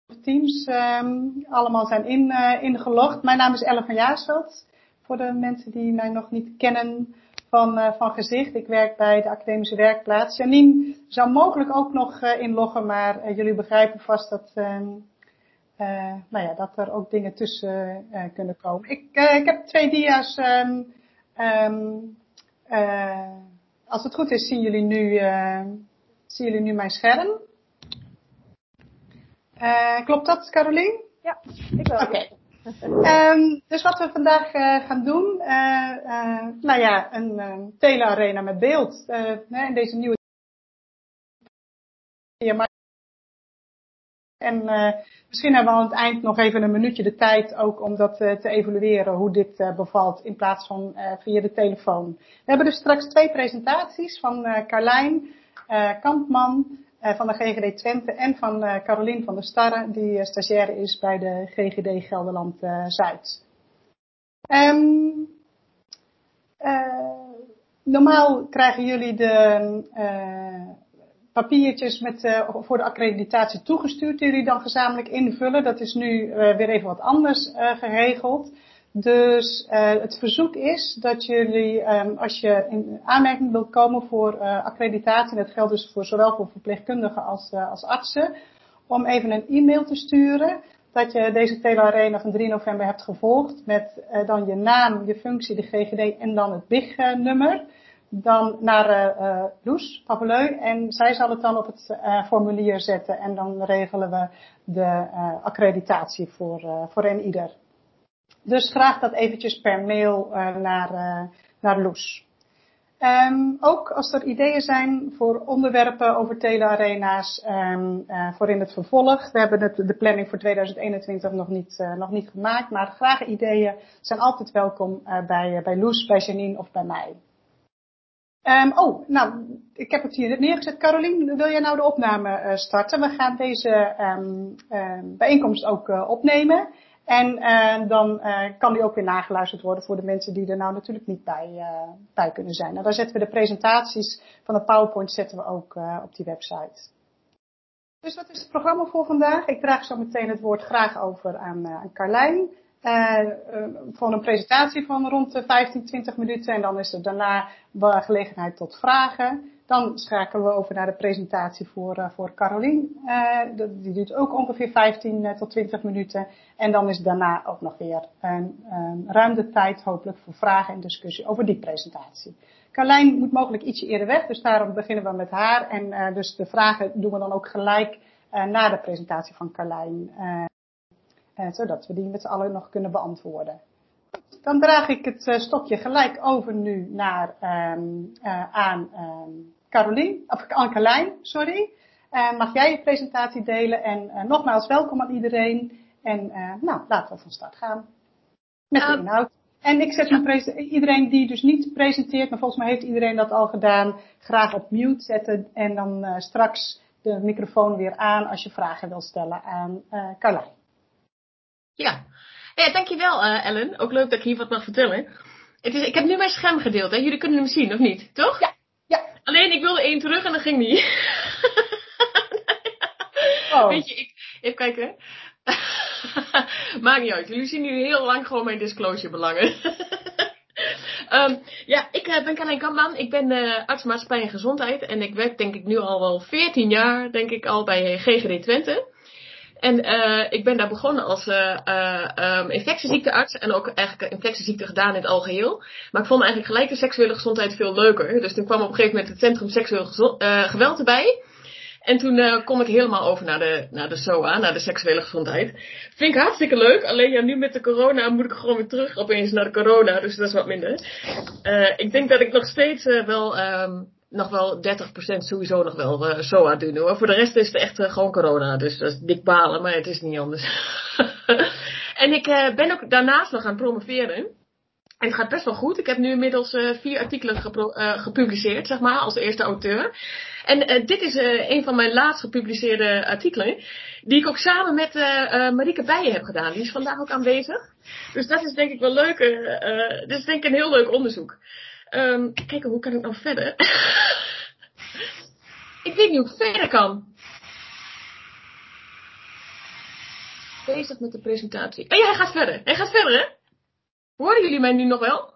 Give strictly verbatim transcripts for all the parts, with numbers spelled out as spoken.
Teams um, allemaal zijn in, uh, ingelogd. Mijn naam is Ellen van Jaarsveld. Voor de mensen die mij nog niet kennen van, uh, van gezicht. Ik werk bij de Academische Werkplaats. Janine zou mogelijk ook nog uh, inloggen, maar uh, jullie begrijpen vast dat, uh, uh, nou ja, dat er ook dingen tussen uh, kunnen komen. Ik, uh, ik heb twee dia's. Um, um, uh, als het goed is, zien jullie nu, uh, zien jullie nu mijn scherm. Uh, klopt dat, Carolien? Ja, ik wel. Oké. Okay. Um, dus wat we vandaag uh, gaan doen, uh, uh, nou ja, een uh, telearena met beeld. Uh, in deze nieuwe en uh, misschien hebben we aan het eind nog even een minuutje de tijd ook om dat uh, te evalueren, hoe dit uh, bevalt in plaats van uh, via de telefoon. We hebben dus straks twee presentaties van uh, Carlijn uh, Kampman uh, van de G G D Twente en van uh, Carolien van der Starre, die uh, stagiaire is bij de G G D Gelderland uh, Zuid. Um, uh, normaal krijgen jullie de uh, papiertjes met, uh, voor de accreditatie toegestuurd die jullie dan gezamenlijk invullen. Dat is nu uh, weer even wat anders uh, geregeld. Dus uh, het verzoek is dat jullie, um, als je in aanmerking wilt komen voor uh, accreditatie, en dat geldt dus voor zowel voor verpleegkundigen als, uh, als artsen, om even een e-mail te sturen dat je deze telearena van drie november hebt gevolgd met uh, dan je naam, je functie, de G G D en dan het B I G-nummer. Dan naar uh, uh, Loes Papeleu en zij zal het dan op het uh, formulier zetten en dan regelen we de uh, accreditatie voor, uh, voor een ieder. Dus graag dat eventjes per mail uh, naar, uh, naar Loes. Um, ook als er ideeën zijn voor onderwerpen over telearena's um, uh, voor in het vervolg. We hebben het, de planning voor tweeduizend eenentwintig nog niet, uh, nog niet gemaakt, maar graag ideeën zijn altijd welkom uh, bij, uh, bij Loes, bij Janine of bij mij. Um, oh, nou, ik heb het hier neergezet. Carolien, wil jij nou de opname uh, starten? We gaan deze um, uh, bijeenkomst ook uh, opnemen. En uh, dan uh, kan die ook weer nageluisterd worden voor de mensen die er nou natuurlijk niet bij, uh, bij kunnen zijn. Nou, daar zetten we de presentaties van de PowerPoint zetten we ook uh, op die website. Dus wat is het programma voor vandaag? Ik draag zo meteen het woord graag over aan, uh, aan Carlijn. Uh, uh, voor een presentatie van rond de vijftien, twintig minuten en dan is er daarna gelegenheid tot vragen. Dan schakelen we over naar de presentatie voor, uh, voor Carolien. Uh, die duurt ook ongeveer vijftien uh, tot twintig minuten. En dan is daarna ook nog weer een, een ruim de tijd hopelijk voor vragen en discussie over die presentatie. Carlijn moet mogelijk ietsje eerder weg, dus daarom beginnen we met haar. En uh, dus de vragen doen we dan ook gelijk uh, na de presentatie van Carlijn. Uh, Uh, zodat we die met z'n allen nog kunnen beantwoorden. Dan draag ik het uh, stokje gelijk over nu naar, um, uh, aan um, Carolien, of aan Carlijn, sorry. Uh, mag jij je presentatie delen en uh, nogmaals welkom aan iedereen. En uh, nou, laten we van start gaan met de inhoud. En ik zet mijn iedereen die dus niet presenteert, maar volgens mij heeft iedereen dat al gedaan, graag op mute zetten en dan uh, straks de microfoon weer aan als je vragen wil stellen aan uh, Carlijn. Ja, ja dankjewel uh, Ellen. Ook leuk dat ik hier wat mag vertellen. Het is, ik heb nu mijn scherm gedeeld, hè? Jullie kunnen hem zien, of niet? Toch? Ja. ja. Alleen ik wilde één terug en dat ging niet. Oh. Weet je, ik... Even kijken. Maakt niet uit. Jullie zien nu heel lang gewoon mijn disclosure belangen. um, ja, ik uh, ben Carlijn Kampman. Ik ben uh, arts maatschappij en gezondheid. En ik werk denk ik nu al wel veertien jaar, denk ik al, bij G G D Twente. En uh, ik ben daar begonnen als uh, uh, um, infectieziektearts en ook eigenlijk infectieziekte gedaan in het algeheel. Maar ik vond eigenlijk gelijk de seksuele gezondheid veel leuker. Dus toen kwam op een gegeven moment het Centrum Seksueel Gezo- uh, Geweld erbij. En toen uh, kom ik helemaal over naar de, naar de S O A, naar de seksuele gezondheid. Vind ik hartstikke leuk. Alleen ja, nu met de corona moet ik gewoon weer terug opeens naar de corona. Dus dat is wat minder. Uh, ik denk dat ik nog steeds uh, wel... Um, nog wel dertig procent sowieso nog wel uh, S O A doen hoor. Voor de rest is het echt uh, gewoon corona. Dus dat is dik balen, maar het is niet anders. En ik uh, ben ook daarnaast nog aan het promoveren. En het gaat best wel goed. Ik heb nu inmiddels uh, vier artikelen gepro- uh, gepubliceerd, zeg maar, als eerste auteur. En uh, dit is uh, een van mijn laatst gepubliceerde artikelen. Die ik ook samen met uh, uh, Marieke Bijen heb gedaan. Die is vandaag ook aanwezig. Dus dat is denk ik wel leuk. Uh, uh, dit is denk ik een heel leuk onderzoek. Um, kijken, hoe kan ik nou verder? Ik weet niet hoe ik verder kan. bezig met de presentatie. Oh ja, hij gaat verder. Hij gaat verder, hè? Horen jullie mij nu nog wel?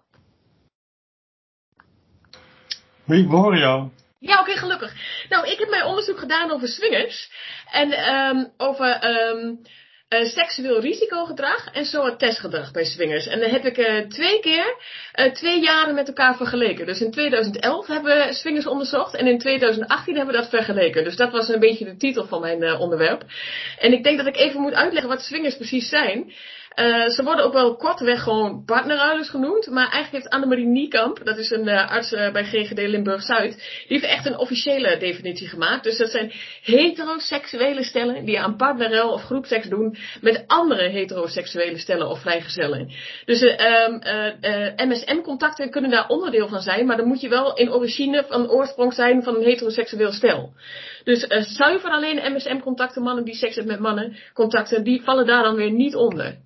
We horen jou. Ja, oké, okay, gelukkig. Nou, ik heb mijn onderzoek gedaan over swingers. En um, over um, uh, seksueel risicogedrag en SOA-testgedrag bij swingers. En dan heb ik uh, twee keer uh, twee jaren met elkaar vergeleken. Dus in tweeduizend elf hebben we swingers onderzocht en in tweeduizend achttien hebben we dat vergeleken. Dus dat was een beetje de titel van mijn uh, onderwerp. En ik denk dat ik even moet uitleggen wat swingers precies zijn. Uh, ze worden ook wel kortweg gewoon partnerruilers genoemd. Maar eigenlijk heeft Annemarie Niekamp, dat is een uh, arts uh, bij G G D Limburg-Zuid, die heeft echt een officiële definitie gemaakt. Dus dat zijn heteroseksuele stellen die aan partnerruil of groepseks doen met andere heteroseksuele stellen of vrijgezellen. Dus uh, um, uh, uh, M S M-contacten kunnen daar onderdeel van zijn, maar dan moet je wel in origine van oorsprong zijn van een heteroseksueel stel. Dus uh, zuiver alleen M S M-contacten, mannen die seks hebben met mannen, contacten, die vallen daar dan weer niet onder.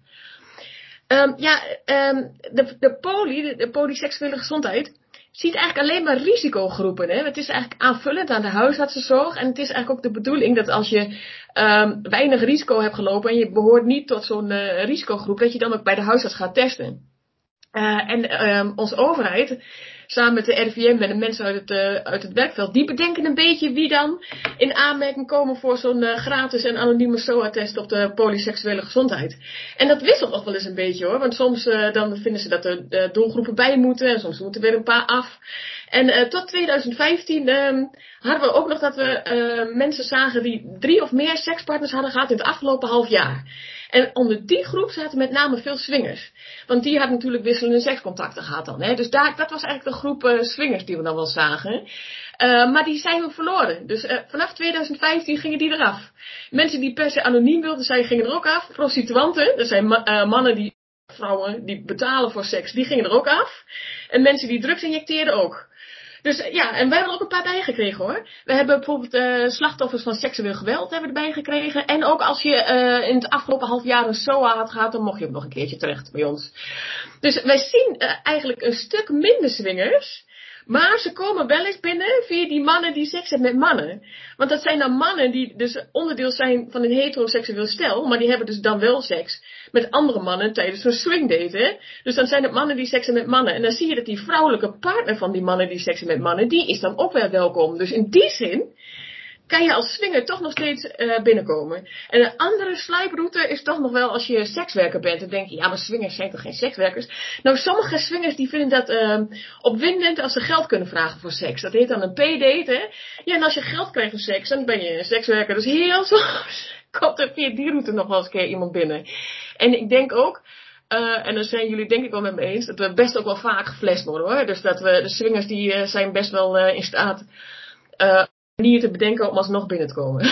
Um, ja, um, de, de poli, de, de polyseksuele gezondheid, ziet eigenlijk alleen maar risicogroepen. Hè? Het is eigenlijk aanvullend aan de huisartsenzorg. En het is eigenlijk ook de bedoeling dat als je um, weinig risico hebt gelopen en je behoort niet tot zo'n uh, risicogroep, dat je dan ook bij de huisarts gaat testen. Uh, en um, onze overheid, samen met de R I V M en de mensen uit het, uh, uit het werkveld, die bedenken een beetje wie dan in aanmerking komen voor zo'n uh, gratis en anonieme S O A-test op de polyseksuele gezondheid. En dat wisselt nog wel eens een beetje hoor, want soms uh, dan vinden ze dat er uh, doelgroepen bij moeten en soms moeten er weer een paar af. En uh, tot tweeduizend vijftien um, hadden we ook nog dat we uh, mensen zagen die drie of meer sekspartners hadden gehad in het afgelopen half jaar. En onder die groep zaten met name veel swingers. Want die hadden natuurlijk wisselende sekscontacten gehad dan. Hè? Dus daar, dat was eigenlijk de groep uh, swingers die we dan wel zagen. Uh, maar die zijn we verloren. Dus uh, vanaf tweeduizend vijftien gingen die eraf. Mensen die per se anoniem wilden zijn, gingen er ook af. Prostituanten, dat zijn ma- uh, mannen die, vrouwen die betalen voor seks, die gingen er ook af. En mensen die drugs injecteerden ook. Dus ja, en wij hebben er ook een paar bij gekregen hoor. We hebben bijvoorbeeld uh, slachtoffers van seksueel geweld hebben erbij gekregen. En ook als je uh, in het afgelopen half jaar een S O A had gehad, dan mocht je ook nog een keertje terecht bij ons. Dus wij zien uh, eigenlijk een stuk minder swingers. Maar ze komen wel eens binnen via die mannen die seks hebben met mannen. Want dat zijn dan mannen die dus onderdeel zijn van een heteroseksueel stel. Maar die hebben dus dan wel seks met andere mannen tijdens zo'n swingdate. Hè? Dus dan zijn het mannen die seks hebben met mannen. En dan zie je dat die vrouwelijke partner van die mannen die seks hebben met mannen, die is dan ook wel welkom. Dus in die zin kan je als swinger toch nog steeds uh, binnenkomen. En een andere sluiproute is toch nog wel als je sekswerker bent. Dan denk je, ja maar swingers zijn toch geen sekswerkers? Nou, sommige swingers die vinden dat uh, opwindend als ze geld kunnen vragen voor seks. Dat heet dan een pay-date, hè? Ja, en als je geld krijgt voor seks, dan ben je een sekswerker. Dus heel soms komt er via die route nog wel eens een keer iemand binnen. En ik denk ook, Uh, en dan zijn jullie denk ik wel met me eens, dat we best ook wel vaak geflasht worden hoor. Dus dat we, de swingers die uh, zijn best wel uh, in staat uh, manier te bedenken om alsnog binnen te komen.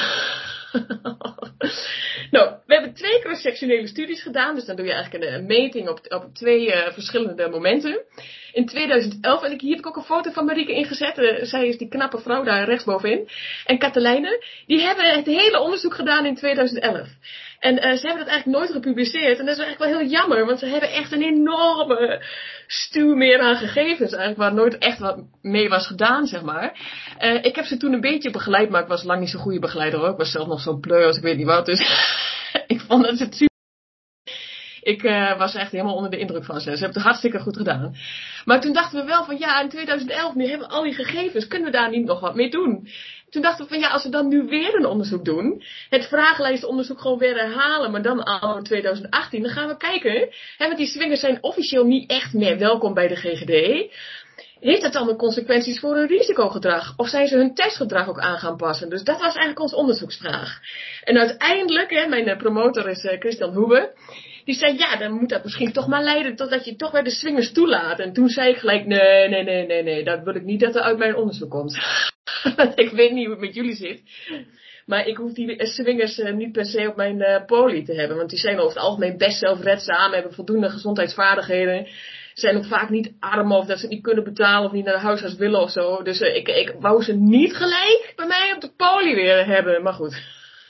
Nou, we hebben twee cross-sectionele studies gedaan. Dus dan doe je eigenlijk een, een meting op, op twee uh, verschillende momenten. In tweeduizend elf, en ik, hier heb ik ook een foto van Marieke ingezet. Uh, zij is die knappe vrouw daar rechtsbovenin. En Katelijne, die hebben het hele onderzoek gedaan in tweeduizend elf. En uh, ze hebben dat eigenlijk nooit gepubliceerd. En dat is eigenlijk wel heel jammer, want ze hebben echt een enorme stuw meer aan gegevens. Eigenlijk waar nooit echt wat mee was gedaan, zeg maar. Uh, ik heb ze toen een beetje begeleid, maar ik was lang niet zo'n goede begeleider hoor. Ik was zelf nog zo'n pleur als ik weet niet wat. Dus ik vond het super. Ik uh, was echt helemaal onder de indruk van ze. Ze hebben het hartstikke goed gedaan. Maar toen dachten we wel van ja, in tweeduizend elf, nu hebben we al die gegevens. Kunnen we daar niet nog wat mee doen? Toen dachten we van ja, als we dan nu weer een onderzoek doen. Het vragenlijstonderzoek gewoon weer herhalen. Maar dan al in tweeduizend achttien. Dan gaan we kijken. Hè, want die swingers zijn officieel niet echt meer welkom bij de G G D. Heeft dat dan de consequenties voor hun risicogedrag? Of zijn ze hun testgedrag ook aan gaan passen? Dus dat was eigenlijk onze onderzoeksvraag. En uiteindelijk, hè, mijn promotor is uh, Christian Hoebe. Die zei, ja, dan moet dat misschien toch maar leiden totdat je toch weer de swingers toelaat. En toen zei ik gelijk, nee, nee, nee, nee, nee, dat wil ik niet dat er uit mijn onderzoek komt. Ik weet niet hoe het met jullie zit. Maar ik hoef die swingers uh, niet per se op mijn uh, poli te hebben. Want die zijn over het algemeen best zelfredzaam, hebben voldoende gezondheidsvaardigheden. Zijn ook vaak niet arm of dat ze het niet kunnen betalen of niet naar de huisarts willen of zo. Dus uh, ik, ik wou ze niet gelijk bij mij op de poli weer hebben. Maar goed.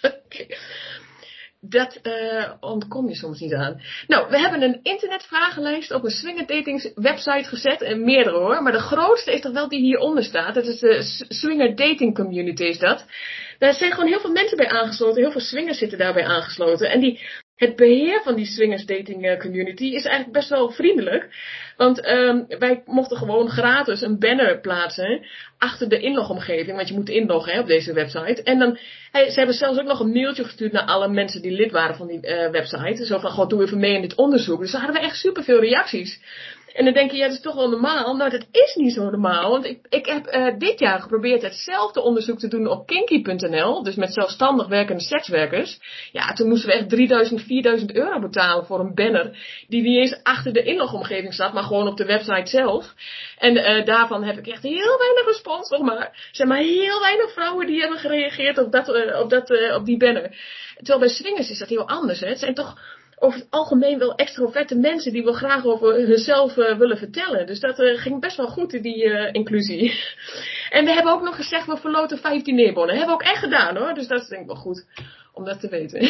Dat uh, ontkom je soms niet aan. Nou, we hebben een internetvragenlijst op een swingerdatings website gezet. En meerdere hoor. Maar de grootste is toch wel die hieronder staat. Dat is de Swinger Dating Community is dat. Daar zijn gewoon heel veel mensen bij aangesloten. Heel veel swingers zitten daarbij aangesloten. En die het beheer van die swingers dating community is eigenlijk best wel vriendelijk. Want um, wij mochten gewoon gratis een banner plaatsen achter de inlogomgeving. Want je moet inloggen hè, op deze website. En dan, hey, ze hebben zelfs ook nog een mailtje gestuurd naar alle mensen die lid waren van die uh, website. Zo van, goh, doe even mee in dit onderzoek. Dus daar hadden we echt superveel reacties. En dan denk je, ja, dat is toch wel normaal. Nou, dat is niet zo normaal. Want ik, ik heb uh, dit jaar geprobeerd hetzelfde onderzoek te doen op kinky punt n l. Dus met zelfstandig werkende sekswerkers. Ja, toen moesten we echt drieduizend, vierduizend euro betalen voor een banner. Die niet eens achter de inlogomgeving zat, maar gewoon op de website zelf. En uh, daarvan heb ik echt heel weinig respons nog maar. Er zijn maar heel weinig vrouwen die hebben gereageerd op, dat, uh, op, dat, uh, op die banner. Terwijl bij swingers is dat heel anders. Hè. Het zijn toch over het algemeen wel extroverte mensen die wel graag over hunzelf uh, willen vertellen. Dus dat uh, ging best wel goed in die uh, inclusie. En we hebben ook nog gezegd, we verloten vijftien neerbonnen. Dat hebben we ook echt gedaan hoor. Dus dat is denk ik wel goed om dat te weten.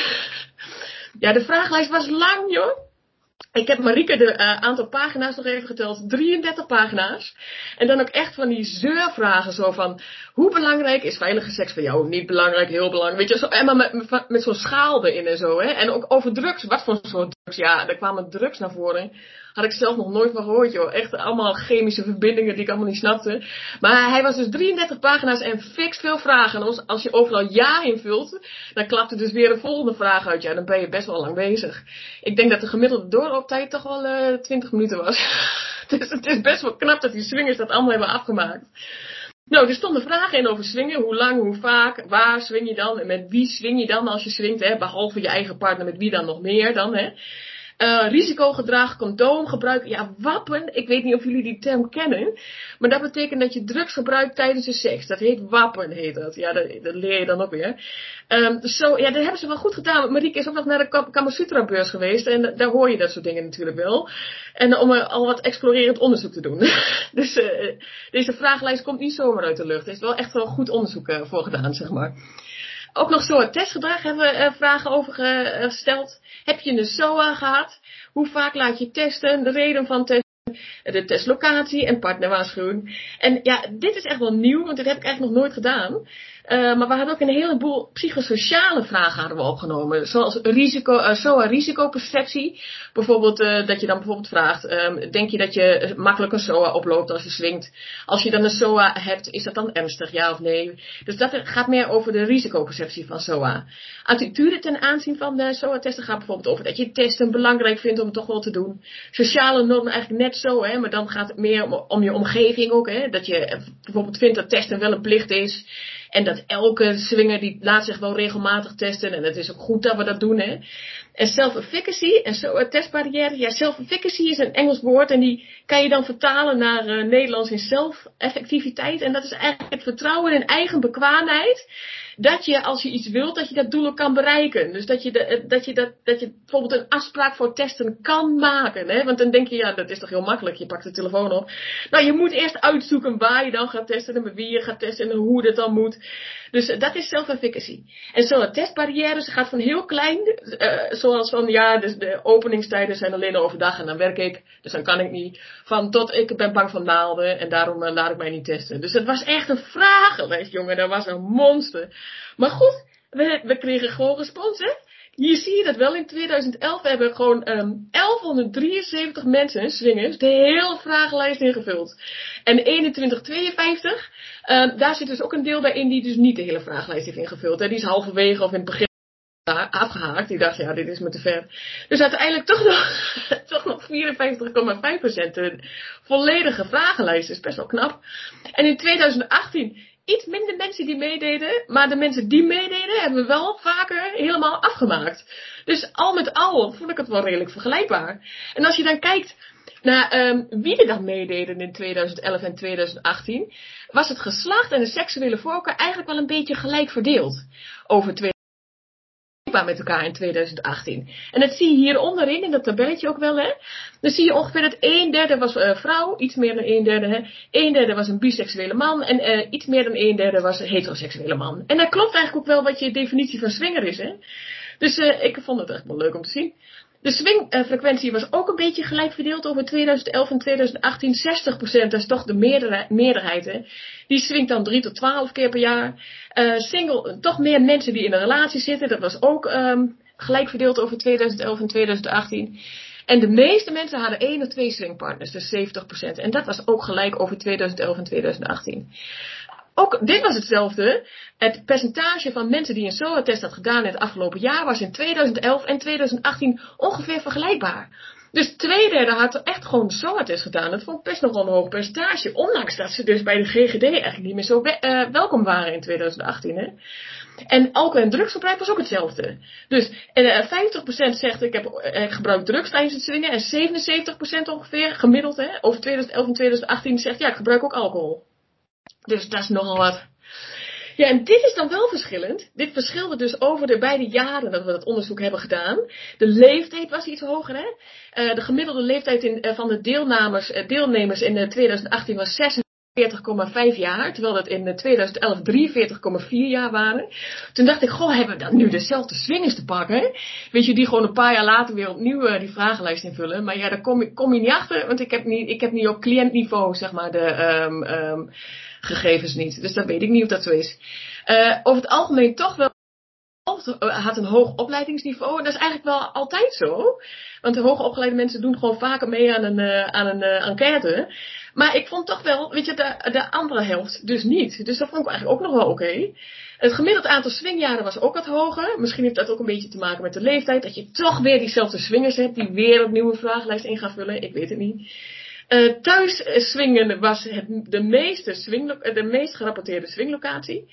Ja, de vragenlijst was lang joh. Ik heb Marieke de uh, aantal pagina's nog even geteld. drieëndertig pagina's. En dan ook echt van die zeurvragen. Zo van, hoe belangrijk is veilige seks voor jou? Niet belangrijk, heel belangrijk. Weet je, zo, en maar met, met, met zo'n schaal erin en zo. Hè? En ook over drugs. Wat voor soort drugs? Ja, er kwamen drugs naar voren. Had ik zelf nog nooit van gehoord, joh. Echt allemaal chemische verbindingen die ik allemaal niet snapte. Maar hij was dus drieëndertig pagina's en fix veel vragen. En als, als je overal ja invult, dan klapt er dus weer een volgende vraag uit. Ja, dan ben je best wel lang bezig. Ik denk dat de gemiddelde doorlooptijd toch wel uh, twintig minuten was. Dus het is best wel knap dat die swingers dat allemaal hebben afgemaakt. Nou, er stonden vragen in over swingen. Hoe lang, hoe vaak, waar swing je dan? En met wie swing je dan als je swingt, hè? Behalve je eigen partner, met wie dan nog meer dan, hè? Uh, risicogedrag, condoomgebruik, ja, wappen. Ik weet niet of jullie die term kennen. Maar dat betekent dat je drugs gebruikt tijdens de seks. Dat heet wappen, heet dat. Ja, dat, dat leer je dan ook weer. Um, dus zo, ja, dat hebben ze wel goed gedaan. Marieke is ook nog naar de Kamasutra-beurs geweest. En daar hoor je dat soort dingen natuurlijk wel. En om uh, al wat explorerend onderzoek te doen. Dus uh, deze vragenlijst komt niet zomaar uit de lucht. Er is wel echt wel goed onderzoek uh, voor gedaan, zeg maar. Ook nog S O A-testgedrag hebben we uh, vragen over gesteld. Heb je een S O A gehad? Hoe vaak laat je testen? De reden van testen? De testlocatie en partnerwaarschuwing. En ja, dit is echt wel nieuw, want dit heb ik eigenlijk nog nooit gedaan. Uh, maar we hadden ook een heleboel psychosociale vragen hadden we opgenomen. Zoals risico, uh, S O A-risicoperceptie. Bijvoorbeeld uh, dat je dan bijvoorbeeld vraagt, um, denk je dat je makkelijk een S O A oploopt als je swingt? Als je dan een S O A hebt, is dat dan ernstig, ja of nee? Dus dat gaat meer over de risicoperceptie van S O A. Attitude ten aanzien van de S O A-testen gaat bijvoorbeeld over dat je testen belangrijk vindt om het toch wel te doen. Sociale normen eigenlijk net zo, hè, maar dan gaat het meer om, om je omgeving ook. Hè, dat je bijvoorbeeld vindt dat testen wel een plicht is. En dat elke swinger die laat zich wel regelmatig testen. En het is ook goed dat we dat doen. Hè. En self-efficacy en S O A-testbarrière. Ja, self-efficacy is een Engels woord. En die kan je dan vertalen naar uh, Nederlands in zelfeffectiviteit. En dat is eigenlijk het vertrouwen in eigen bekwaamheid. Dat je, als je iets wilt, dat je dat doel ook kan bereiken. Dus dat je, de, dat, je dat, dat je bijvoorbeeld een afspraak voor testen kan maken. Hè? Want dan denk je, ja, dat is toch heel makkelijk. Je pakt de telefoon op. Nou, je moet eerst uitzoeken waar je dan gaat testen. En met wie je gaat testen. En hoe dat dan moet. Dus uh, dat is self-efficacy. En zo, testbarrières gaat van heel klein. Uh, zoals van, ja, dus de openingstijden zijn alleen overdag. En dan werk ik. Dus dan kan ik niet. Van tot, ik ben bang van naalden. En daarom uh, laat ik mij niet testen. Dus het was echt een vragenlijst, jongen. Dat was een monster. Maar goed, we, we kregen gewoon respons, hè. Hier zie je dat wel. In tweeduizend elf hebben we gewoon um, elfhonderddrieënzeventig mensen, swingers, de hele vragenlijst ingevuld. En eenentwintig tweeënvijftig, um, daar zit dus ook een deel bij in die dus niet de hele vragenlijst heeft ingevuld. Hè. Die is halverwege of in het begin afgehaakt. Die dacht, ja, dit is me te ver. Dus uiteindelijk toch nog, toch nog vierenvijftig komma vijf procent een volledige vragenlijst. Dat is best wel knap. En in tweeduizend achttien... iets minder mensen die meededen, maar de mensen die meededen hebben we wel vaker helemaal afgemaakt. Dus al met al vond ik het wel redelijk vergelijkbaar. En als je dan kijkt naar um, wie er dan meededen in tweeduizend elf en tweeduizend achttien, was het geslacht en de seksuele voorkeur eigenlijk wel een beetje gelijk verdeeld over twee met elkaar in tweeduizend achttien. En dat zie je hier onderin, in dat tabelletje ook wel, hè. Dan zie je ongeveer dat een derde was uh, vrouw, iets meer dan een derde, hè. Een derde was een biseksuele man en uh, iets meer dan een derde was een heteroseksuele man. En dat klopt eigenlijk ook wel wat je definitie van swinger is, hè. Dus uh, ik vond het echt wel leuk om te zien. De swingfrequentie was ook een beetje gelijk verdeeld over tweeduizend elf en tweeduizend achttien. zestig procent, dat is toch de meerderheid, meerderheid hè. Die swingt dan drie tot twaalf keer per jaar. Uh, single, toch meer mensen die in een relatie zitten. Dat was ook um, gelijk verdeeld over tweeduizend elf en tweeduizend achttien. En de meeste mensen hadden één of twee swingpartners, dus zeventig procent. En dat was ook gelijk over tweeduizend elf en tweeduizend achttien. Ook dit was hetzelfde. Het percentage van mensen die een S O A-test had gedaan in het afgelopen jaar was in tweeduizend elf en tweeduizend achttien ongeveer vergelijkbaar. Dus twee derde had er echt gewoon een S O A-test gedaan. Dat vond ik best nog wel een hoog percentage. Ondanks dat ze dus bij de G G D eigenlijk niet meer zo we- uh, welkom waren in tweeduizend achttien. Hè? En alcohol- en drugsgebruik was ook hetzelfde. Dus uh, vijftig procent zegt ik heb uh, gebruikt drugs tijdens het swingen. En zevenenzeventig procent ongeveer gemiddeld hè, over tweeduizend elf en tweeduizend achttien zegt ja ik gebruik ook alcohol. Dus dat is nogal wat. Ja, en dit is dan wel verschillend. Dit verschilde dus over de beide jaren dat we dat onderzoek hebben gedaan. De leeftijd was iets hoger, hè. Uh, de gemiddelde leeftijd in, uh, van de deelnemers, uh, deelnemers in uh, tweeduizend achttien was zesenveertig komma vijf jaar. Terwijl dat in uh, tweeduizend elf drieënveertig komma vier jaar waren. Toen dacht ik, goh, hebben we dan nu dezelfde swingers te pakken? Weet je, die gewoon een paar jaar later weer opnieuw uh, die vragenlijst invullen. Maar ja, daar kom je, kom je niet achter. Want ik heb niet, ik heb niet op cliëntniveau, zeg maar, de... Um, um, gegevens niet. Dus dan weet ik niet of dat zo is. Uh, over het algemeen toch wel had een hoog opleidingsniveau. En dat is eigenlijk wel altijd zo. Want de hoogopgeleide mensen doen gewoon vaker mee aan een, uh, aan een uh, enquête. Maar ik vond toch wel, weet je, de, de andere helft dus niet. Dus dat vond ik eigenlijk ook nog wel oké. Okay. Het gemiddeld aantal swingjaren was ook wat hoger. Misschien heeft dat ook een beetje te maken met de leeftijd. Dat je toch weer diezelfde swingers hebt die weer opnieuw een vragenlijst in gaan vullen. Ik weet het niet. Uh, thuis swingen was het de meeste swing, de meest gerapporteerde swinglocatie.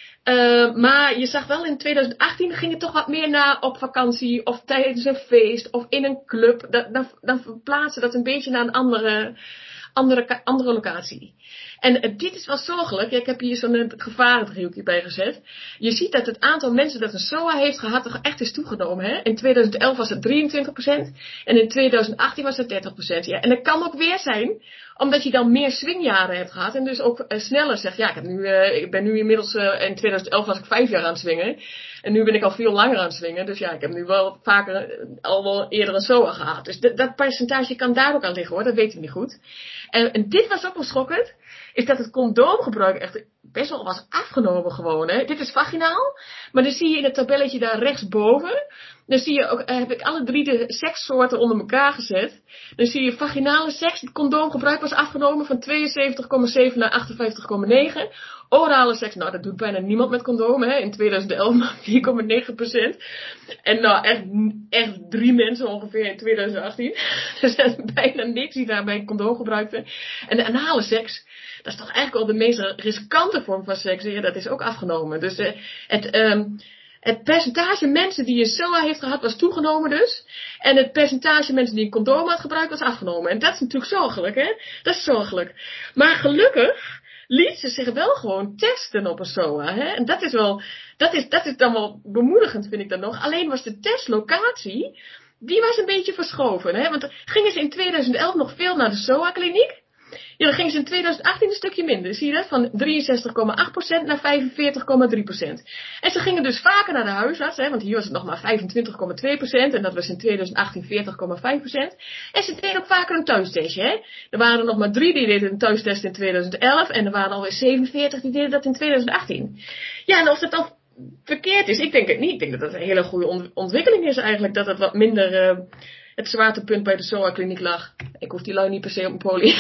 Uh, maar je zag wel in tweeduizend achttien ging het toch wat meer naar op vakantie of tijdens een feest of in een club. Dan, dan, dan verplaatsen dat een beetje naar een andere, andere, andere locatie. En uh, dit is wel zorgelijk. Ik heb hier zo'n uh, gevarendriehoekje bij gezet. Je ziet dat het aantal mensen dat een S O A heeft gehad toch echt is toegenomen. Hè? In tweeduizend elf was het drieëntwintig procent en in tweeduizend achttien was het dertig procent. Ja. En dat kan ook weer zijn omdat je dan meer swingjaren hebt gehad en dus ook uh, sneller zegt, ja, ik, heb nu, uh, ik ben nu inmiddels, uh, in tweeduizend elf was ik vijf jaar aan het swingen. En nu ben ik al veel langer aan het swingen. Dus ja, ik heb nu wel vaker, uh, al wel eerder een S O A gehad. Dus d- dat percentage kan daar ook aan liggen hoor, dat weet ik niet goed. En, en dit was ook wel schokkend, is dat het condoomgebruik echt best wel was afgenomen gewoon. Hè. Dit is vaginaal, maar dan zie je in het tabelletje daar rechtsboven, dan zie je ook, heb ik alle drie de sekssoorten onder elkaar gezet. Dan zie je vaginale seks, het condoomgebruik was afgenomen van tweeënzeventig komma zeven naar achtenvijftig komma negen. Orale seks, nou dat doet bijna niemand met condoom, hè. In tweeduizend elf maar vier komma negen procent. En nou echt, echt drie mensen ongeveer in tweeduizend achttien. Dus dat is bijna niks die daarbij condoom gebruikte. En de anale seks, dat is toch eigenlijk wel de meest riskante vorm van seks. Ja, dat is ook afgenomen. Dus uh, het... Um, Het percentage mensen die een S O A heeft gehad was toegenomen dus. En het percentage mensen die een condoom had gebruikt was afgenomen. En dat is natuurlijk zorgelijk, hè. Dat is zorgelijk. Maar gelukkig liet ze zich wel gewoon testen op een S O A, hè. En dat is wel, dat is, dat is dan wel bemoedigend, vind ik dan nog. Alleen was de testlocatie, die was een beetje verschoven, hè. Want gingen ze in tweeduizend elf nog veel naar de S O A-kliniek. Ja, dan gingen ze in tweeduizend achttien een stukje minder. Zie je dat? Van drieënzestig komma acht procent naar vijfenveertig komma drie procent. En ze gingen dus vaker naar de huisarts, hè, want hier was het nog maar vijfentwintig komma twee procent. En dat was in tweeduizend achttien veertig komma vijf procent. En ze deden ook vaker een thuistestje. Hè. Er waren er nog maar drie die deden een thuistest in tweeduizend elf. En er waren alweer zevenenveertig die deden dat in tweeduizend achttien. Ja, en of dat dan verkeerd is, ik denk het niet. Ik denk dat dat een hele goede ontwikkeling is eigenlijk. Dat het wat minder... Uh, het zwaartepunt bij de S O A-kliniek lag. Ik hoef die lui niet per se op een poli.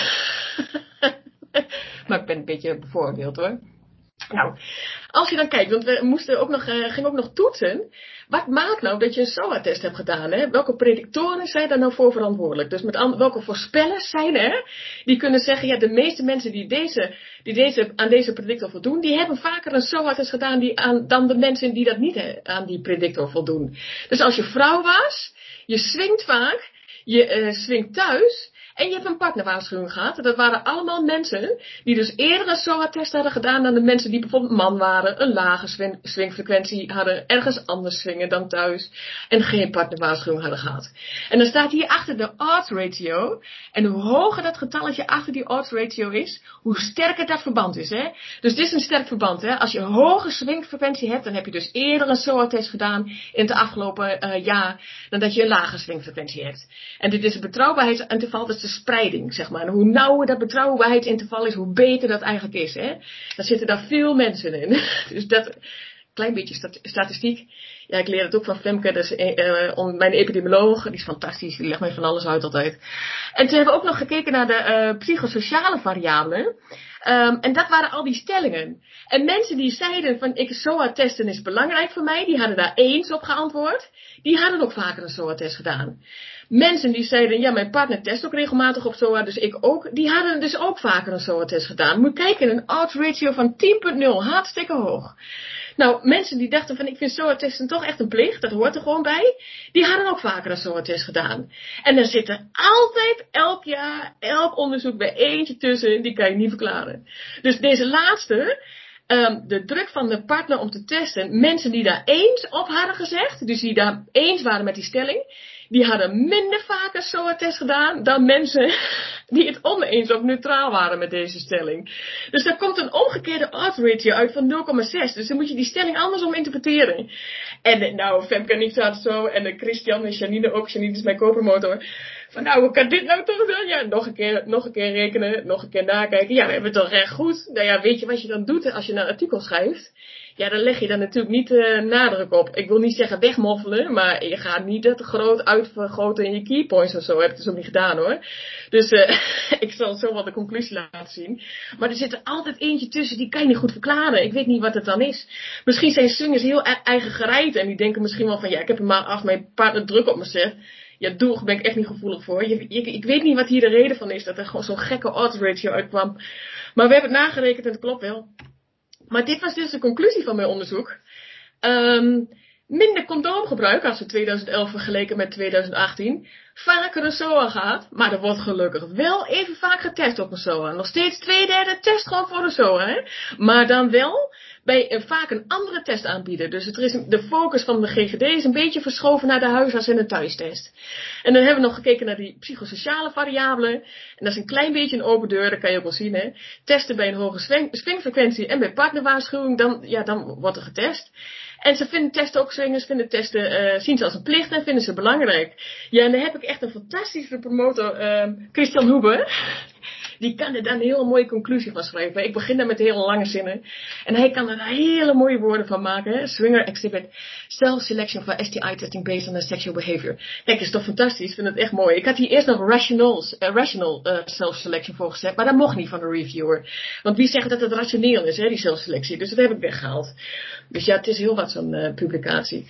Maar ik ben een beetje bevoordeeld hoor. Nou, als je dan kijkt, want we moesten ook nog, uh, gingen ook nog toetsen. Wat maakt nou dat je een S O A-test hebt gedaan? Hè? Welke predictoren zijn daar nou voor verantwoordelijk? Dus met an- welke voorspellers zijn er? Die kunnen zeggen, ja, de meeste mensen die, deze, die deze, aan deze predictor voldoen, die hebben vaker een S O A-test gedaan die aan, dan de mensen die dat niet he, aan die predictor voldoen. Dus als je vrouw was, je swingt vaak, je uh, swingt thuis en je hebt een partnerwaarschuwing gehad. Dat waren allemaal mensen die dus eerder een S O A-test hadden gedaan dan de mensen die bijvoorbeeld man waren, een lage swing, swingfrequentie hadden, ergens anders swingen dan thuis en geen partnerwaarschuwing hadden gehad. En dan staat hier achter de odds ratio. En hoe hoger dat getalletje achter die odds ratio is, hoe sterker dat verband is. Hè? Dus dit is een sterk verband. Hè? Als je een hoge swingfrequentie hebt, dan heb je dus eerder een S O A-test gedaan in het afgelopen uh, jaar dan dat je een lage swingfrequentie hebt. En dit is een betrouwbaarheidsinterval, dat is de spreiding, zeg maar. En hoe nauwer dat betrouwbaarheidsinterval is, hoe beter dat eigenlijk is. Hè? Dan zitten daar veel mensen in. Dus dat, klein beetje stat- statistiek. Ja, ik leer het ook van Femke, dus, uh, mijn epidemioloog. Die is fantastisch, die legt mij van alles uit altijd. En toen hebben we ook nog gekeken naar de uh, psychosociale variabelen. Um, en dat waren al die stellingen. En mensen die zeiden van ik S O A-testen is belangrijk voor mij, die hadden daar eens op geantwoord. Die hadden ook vaker een S O A-test gedaan. Mensen die zeiden, ja, mijn partner test ook regelmatig op S O A, dus ik ook. Die hadden dus ook vaker een S O A-test gedaan. Moet je kijken, een odds ratio van tien komma nul, hartstikke hoog. Nou, mensen die dachten van, ik vind S O A-testen toch echt een plicht, dat hoort er gewoon bij. Die hadden ook vaker een S O A-test gedaan. En er zit er altijd, elk jaar, elk onderzoek bij eentje tussen, die kan je niet verklaren. Dus deze laatste, um, de druk van de partner om te testen, mensen die daar eens op hadden gezegd, dus die daar eens waren met die stelling, die hadden minder vaak een S O A-test gedaan dan mensen die het oneens of neutraal waren met deze stelling. Dus daar komt een omgekeerde odds ratio uit van nul komma zes. Dus dan moet je die stelling andersom interpreteren. En nou, Femke en ik zaten zo, en de Christian en Janine ook, Janine is mijn co-promotor. Van nou, hoe kan dit nou toch dan? Ja, nog een keer, nog een keer rekenen, nog een keer nakijken. Ja, we hebben het toch echt goed. Nou ja, weet je wat je dan doet als je een artikel schrijft? Ja, dan leg je daar natuurlijk niet uh, nadruk op. Ik wil niet zeggen wegmoffelen, maar je gaat niet dat groot uitvergroten in je keypoints of zo. Heb ik dus ook niet gedaan hoor. Dus uh, ik zal zo wel de conclusie laten zien. Maar er zit er altijd eentje tussen, die kan je niet goed verklaren. Ik weet niet wat het dan is. Misschien zijn swingers heel e- eigen gereid en die denken misschien wel van ja, ik heb er maar af, mijn partner druk op me zet. Ja, doeg, ben ik echt niet gevoelig voor. Je, je, ik weet niet wat hier de reden van is, dat er gewoon zo'n gekke odds ratio uitkwam. Maar we hebben het nagerekend en het klopt wel. Maar dit was dus de conclusie van mijn onderzoek. Um, minder condoomgebruik als we twintig elf vergeleken met twintig achttien. Vaker een S O A gehad, maar er wordt gelukkig wel even vaak getest op een S O A. Nog steeds twee derde test gewoon voor een S O A. Hè? Maar dan wel bij een, vaak een andere test aanbieden. Dus het is, de focus van de G G D is een beetje verschoven naar de huisarts en de thuistest. En dan hebben we nog gekeken naar die psychosociale variabelen. En dat is een klein beetje een open deur, dat kan je ook wel zien. Hè? Testen bij een hoge swingfrequentie en bij partnerwaarschuwing, dan, ja, dan wordt er getest. En ze vinden testen ook, swingers vinden testen, uh, zien ze als een plicht en vinden ze belangrijk. Ja, en dan heb ik echt een fantastische promotor, uh, Christian Hoebe. Die kan er dan een hele mooie conclusie van schrijven. Ik begin dan met hele lange zinnen. En hij kan er daar hele mooie woorden van maken. Hè? Swinger exhibit self-selection for S T I-testing based on their sexual behavior. Kijk, dat is toch fantastisch. Ik vind het echt mooi. Ik had hier eerst nog rationals, uh, rational uh, self-selection voor gezet. Maar dat mocht niet van de reviewer. Want wie zegt dat het rationeel is, hè, die zelfselectie. Dus dat heb ik weggehaald. Dus ja, het is heel wat zo'n uh, publicatie.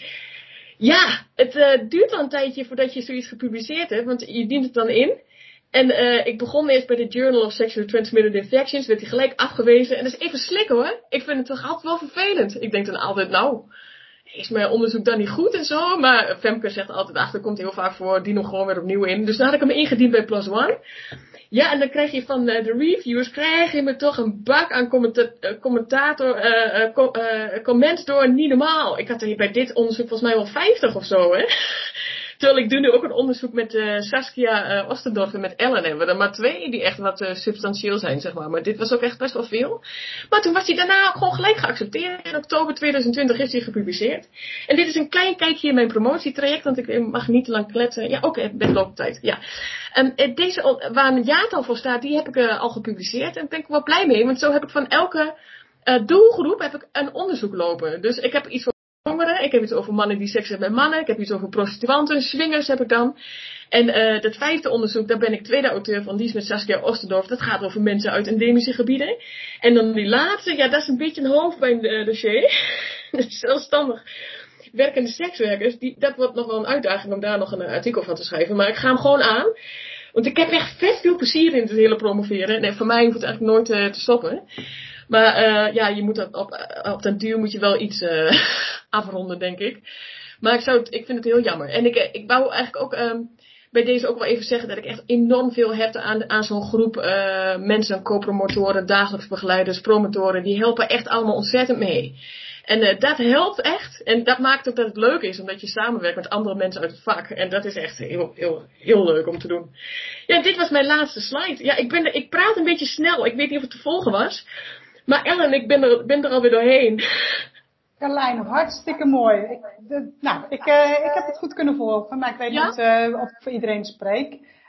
Ja, het uh, duurt dan een tijdje voordat je zoiets gepubliceerd hebt. Want je dient het dan in. En uh, ik begon eerst bij de Journal of Sexually Transmitted Infections. Werd hij gelijk afgewezen. En dat is even slikken hoor. Ik vind het toch altijd wel vervelend. Ik denk dan altijd, nou, is mijn onderzoek dan niet goed en zo. Maar Femke zegt altijd, ach, dat komt heel vaak voor. Die nog gewoon weer opnieuw in. Dus dan had ik hem ingediend bij Plus One. Ja, en dan krijg je van uh, de reviewers, krijg je me toch een bak aan commenta- uh, commentator, uh, uh, com- uh, comments door, niet normaal. Ik had er bij dit onderzoek volgens mij wel vijftig of zo, hè. Terwijl ik doe nu ook een onderzoek met uh, Saskia uh, Ostendorf en met Ellen. En we er maar twee die echt wat uh, substantieel zijn, zeg maar. Maar dit was ook echt best wel veel. Maar toen was hij daarna ook gewoon gelijk geaccepteerd. In oktober twintig twintig is hij gepubliceerd. En dit is een klein kijkje in mijn promotietraject, want ik mag niet te lang kletsen. Ja, ook okay, met looptijd. Ja. Um, deze, waar een jaartal voor staat, die heb ik uh, al gepubliceerd. En daar ben ik wel blij mee, want zo heb ik van elke uh, doelgroep heb ik een onderzoek lopen. Dus ik heb iets voor jongeren, ik heb iets over mannen die seks hebben met mannen, ik heb iets over prostituanten, swingers heb ik dan. En uh, dat vijfde onderzoek, daar ben ik tweede auteur van, die is met Saskia Ostendorf, dat gaat over mensen uit endemische gebieden. En dan die laatste, ja, dat is een beetje een hoofdpijndossier, zelfstandig werkende sekswerkers, die, dat wordt nog wel een uitdaging om daar nog een artikel van te schrijven, maar ik ga hem gewoon aan. Want ik heb echt vet veel plezier in het hele promoveren. Nee, voor mij hoeft het eigenlijk nooit uh, te stoppen. Maar uh, ja, je moet dat op, op den duur moet je wel iets uh, afronden, denk ik. Maar ik, zou het, ik vind het heel jammer. En ik, ik wou eigenlijk ook um, bij deze ook wel even zeggen dat ik echt enorm veel heb aan, aan zo'n groep uh, mensen, co-promotoren, dagelijks begeleiders, promotoren. Die helpen echt allemaal ontzettend mee. En uh, dat helpt echt. En dat maakt ook dat het leuk is, omdat je samenwerkt met andere mensen uit het vak. En dat is echt heel, heel, heel leuk om te doen. Ja, dit was mijn laatste slide. Ja, ik, ben er, ik praat een beetje snel. Ik weet niet of het te volgen was. Maar Ellen, ik ben er, ben er alweer doorheen. Carlijn, hartstikke mooi. Ik, de, nou, ik, uh, ik heb het goed kunnen volgen, maar ik weet ja? niet uh, of ik voor iedereen spreek.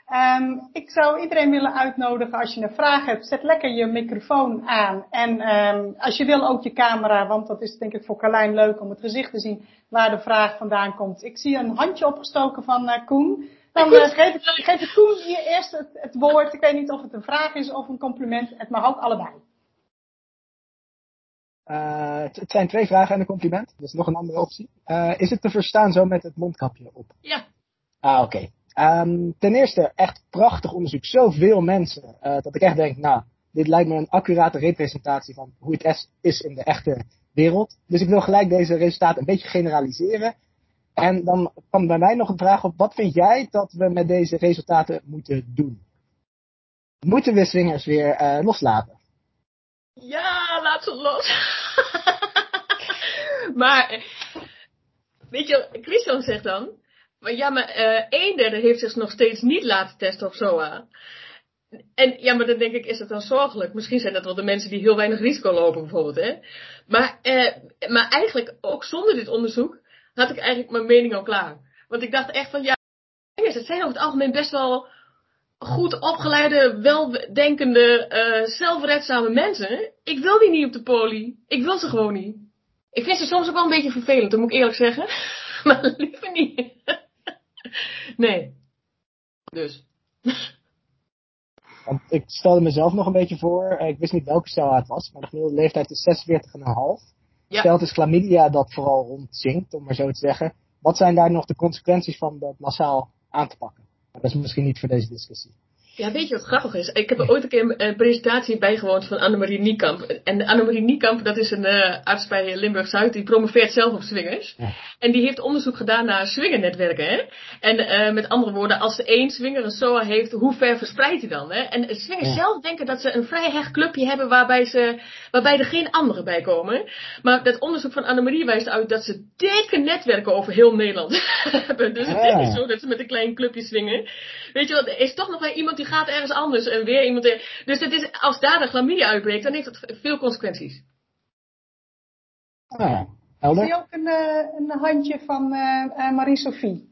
Um, ik zou iedereen willen uitnodigen, als je een vraag hebt, zet lekker je microfoon aan. En um, als je wil ook je camera, want dat is denk ik voor Carlijn leuk om het gezicht te zien waar de vraag vandaan komt. Ik zie een handje opgestoken van uh, Koen. Dan uh, geef, ik, geef ik Koen hier eerst het, het woord. Ik weet niet of het een vraag is of een compliment. Het mag ook allebei. Uh, het, het zijn twee vragen en een compliment. Dus nog een andere optie. Uh, is het te verstaan zo met het mondkapje op? Ja. Ah, oké. Okay. Um, ten eerste, echt prachtig onderzoek. Zoveel mensen. Uh, dat ik echt denk, nou, dit lijkt me een accurate representatie van hoe het is in de echte wereld. Dus ik wil gelijk deze resultaten een beetje generaliseren. En dan kwam bij mij nog een vraag op. Wat vind jij dat we met deze resultaten moeten doen? Moeten we swingers weer uh, loslaten? Ja, laat ze los. Maar, weet je, Christian zegt dan, maar ja, maar uh, een derde heeft zich nog steeds niet laten testen op S O A. En ja, maar dan denk ik, is het dan zorgelijk? Misschien zijn dat wel de mensen die heel weinig risico lopen bijvoorbeeld, hè. Maar, uh, maar eigenlijk, ook zonder dit onderzoek, had ik eigenlijk mijn mening al klaar. Want ik dacht echt van, ja, het zijn over het algemeen best wel goed opgeleide, weldenkende, uh, zelfredzame mensen. Ik wil die niet op de poli. Ik wil ze gewoon niet. Ik vind ze soms ook wel een beetje vervelend, dat moet ik eerlijk zeggen. Maar liever niet. Nee. Dus. Want ik stelde mezelf nog een beetje voor. Ik wist niet welke cel het was. Maar de gemiddelde leeftijd is zesenveertig komma vijf. Ja. Stel het is chlamydia dat vooral rondzinkt, om maar zo te zeggen. Wat zijn daar nog de consequenties van dat massaal aan te pakken? Dat is misschien niet voor deze discussie. Ja, weet je wat grappig is? Ik heb er ooit een keer een presentatie bijgewoond van Annemarie Niekamp. En Annemarie Niekamp, dat is een uh, arts bij Limburg-Zuid, die promoveert zelf op swingers. Ja. En die heeft onderzoek gedaan naar swingernetwerken, hè. En uh, met andere woorden, als de één swinger een S O A heeft, hoe ver verspreidt hij dan, hè? En swingers ja. zelf denken dat ze een vrij hecht clubje hebben waarbij, ze, waarbij er geen anderen bij komen. Maar dat onderzoek van Annemarie wijst uit dat ze dikke netwerken over heel Nederland hebben. Dus ja. Het is niet zo dat ze met een klein clubje swingen. Weet je wat, er is toch nog wel iemand die gaat ergens anders en weer iemand. Dus het is, als daar de chlamydia uitbreekt, dan heeft het veel consequenties. Ah, helder. Zie je ook een, uh, een handje van uh, uh, Marie-Sophie?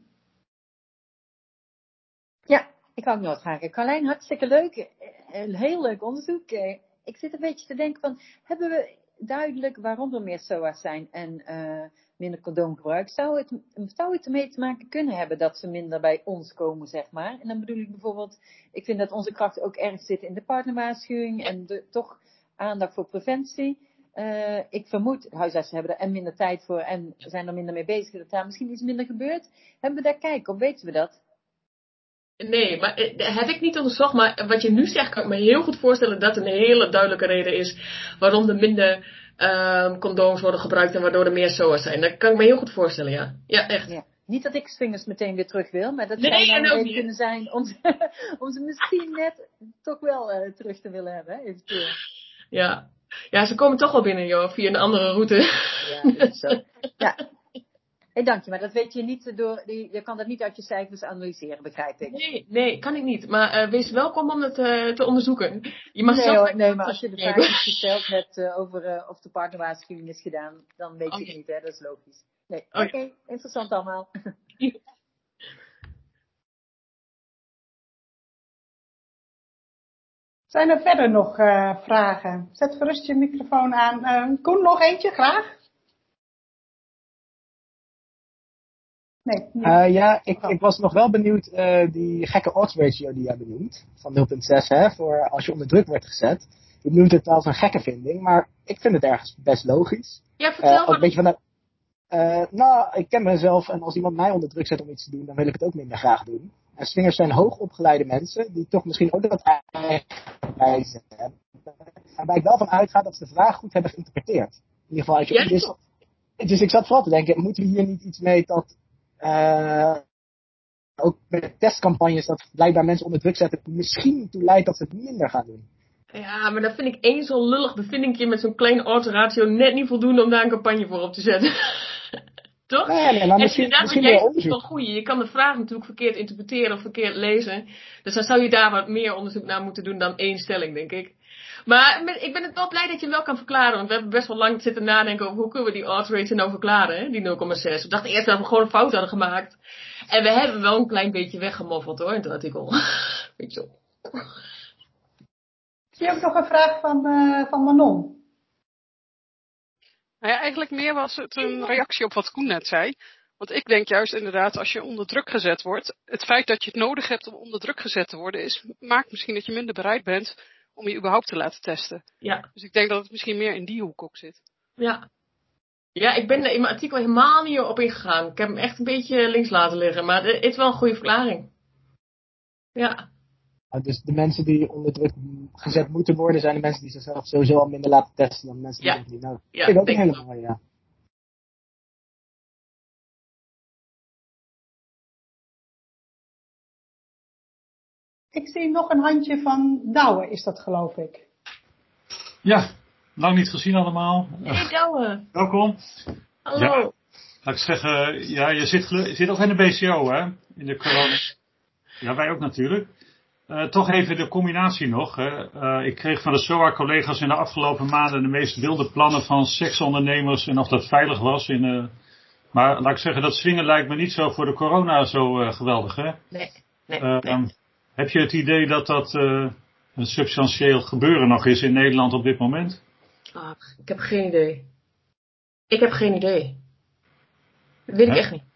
Ja, ik wou ook nog vragen. Carlijn, hartstikke leuk. Een heel leuk onderzoek. Ik zit een beetje te denken van, hebben we duidelijk waarom er meer S O A's zijn en uh, minder condoomgebruik? Zou het, zou het ermee te maken kunnen hebben dat ze minder bij ons komen, zeg maar? En dan bedoel ik bijvoorbeeld, ik vind dat onze kracht ook erg zit in de partnerwaarschuwing en de, toch aandacht voor preventie. Uh, ik vermoed, huisartsen hebben er en minder tijd voor en zijn er minder mee bezig, dat daar misschien iets minder gebeurt. Hebben we daar kijk op? Weten we dat? Nee, maar eh, heb ik niet onderzocht, maar wat je nu zegt, kan ik me heel goed voorstellen dat een hele duidelijke reden is waarom er minder uh, condooms worden gebruikt en waardoor er meer S O A's zijn. Dat kan ik me heel goed voorstellen, ja. Ja, echt. Ja. Niet dat ik swingers meteen weer terug wil, maar dat nee, zou nou een reden kunnen zijn om ze, om ze misschien net toch wel uh, terug te willen hebben, hè, eventueel. Ja. Ja, ze komen toch wel binnen, joh, via een andere route. Ja, dat is zo. Ja. Hey, dank je, maar dat weet je niet door, je kan dat niet uit je cijfers analyseren, begrijp ik. Nee, nee, kan ik niet. Maar uh, wees welkom om het uh, te onderzoeken. Je mag nee, zelf... hoor, nee, maar als je de vraag hebt gesteld hebt uh, over uh, of de partnerwaarschuwing is gedaan, dan weet je okay. het niet, hè? Dat is logisch. Nee, oké, okay. Okay. Interessant allemaal. Zijn er verder nog uh, vragen? Zet gerust je microfoon aan. Uh, Koen, nog eentje, graag? Nee. Uh, ja, ik, ik was nog wel benieuwd, uh, die gekke odds ratio die jij benoemt, van nul komma zes, hè, voor als je onder druk wordt gezet. Je noemt het als een gekke vinding, maar ik vind het ergens best logisch. Ja, vertel uh, ook een beetje van de, uh, nou, ik ken mezelf en als iemand mij onder druk zet om iets te doen, dan wil ik het ook minder graag doen. En swingers zijn hoogopgeleide mensen, die toch misschien ook dat eigen hebben. Waarbij ik wel van uitga dat ze de vraag goed hebben geïnterpreteerd. In ieder geval, als je ja, dus, dus ik zat vooral te denken, moeten we hier niet iets mee dat Uh, ook met testcampagnes dat blijkbaar mensen onder druk zetten misschien toe leidt dat ze het minder gaan doen. Ja, maar dat vind ik één zo'n lullig bevindingje met zo'n klein odds ratio net niet voldoende om daar een campagne voor op te zetten. Toch? Nee, nee, maar en misschien, inderdaad, misschien wat jij meer zegt is wel onderzoek. goed. Je kan de vraag natuurlijk verkeerd interpreteren of verkeerd lezen. Dus dan zou je daar wat meer onderzoek naar moeten doen dan één stelling, denk ik. Maar met- ik ben het wel blij dat je hem wel kan verklaren. Want we hebben best wel lang zitten nadenken over hoe kunnen we die odds ratio nou verklaren, hè? Die nul komma zes. We dachten eerst dat we gewoon een fout hadden gemaakt. En we hebben wel een klein beetje weggemoffeld hoor, in het artikel. Weet je zo. Zie je ook nog een vraag van, uh, van Manon? Nou ja, eigenlijk meer was het een reactie op wat Koen net zei. Want ik denk juist inderdaad, als je onder druk gezet wordt, het feit dat je het nodig hebt om onder druk gezet te worden, is, maakt misschien dat je minder bereid bent om je überhaupt te laten testen. Ja. Dus ik denk dat het misschien meer in die hoek ook zit. Ja. Ja, ik ben er in mijn artikel helemaal niet op ingegaan. Ik heb hem echt een beetje links laten liggen. Maar het is wel een goede verklaring. Ja. Nou, dus de mensen die onder druk gezet moeten worden, zijn de mensen die zichzelf sowieso al minder laten testen dan de mensen die Ja. dat niet nodig hebben. Ja, Ik vind dat denk een ik hele mooie, ja. Ik zie nog een handje van Douwe, is dat geloof ik. Ja, lang niet gezien allemaal. Hey Douwe. Welkom. Hallo. Ja, laat ik zeggen, ja, je zit, gelu- je zit ook in de B C O, hè? In de corona. Ja, wij ook natuurlijk. Uh, toch even de combinatie nog. Hè. Uh, ik kreeg van de S O A-collega's in de afgelopen maanden de meest wilde plannen van seksondernemers en of dat veilig was. In, uh, maar laat ik zeggen, dat swingen lijkt me niet zo voor de corona zo uh, geweldig, hè? Nee, nee, Uh, nee. um, heb je het idee dat dat uh, een substantieel gebeuren nog is in Nederland op dit moment? Ah, ik heb geen idee. Ik heb geen idee. Dat weet ik Hè? echt niet.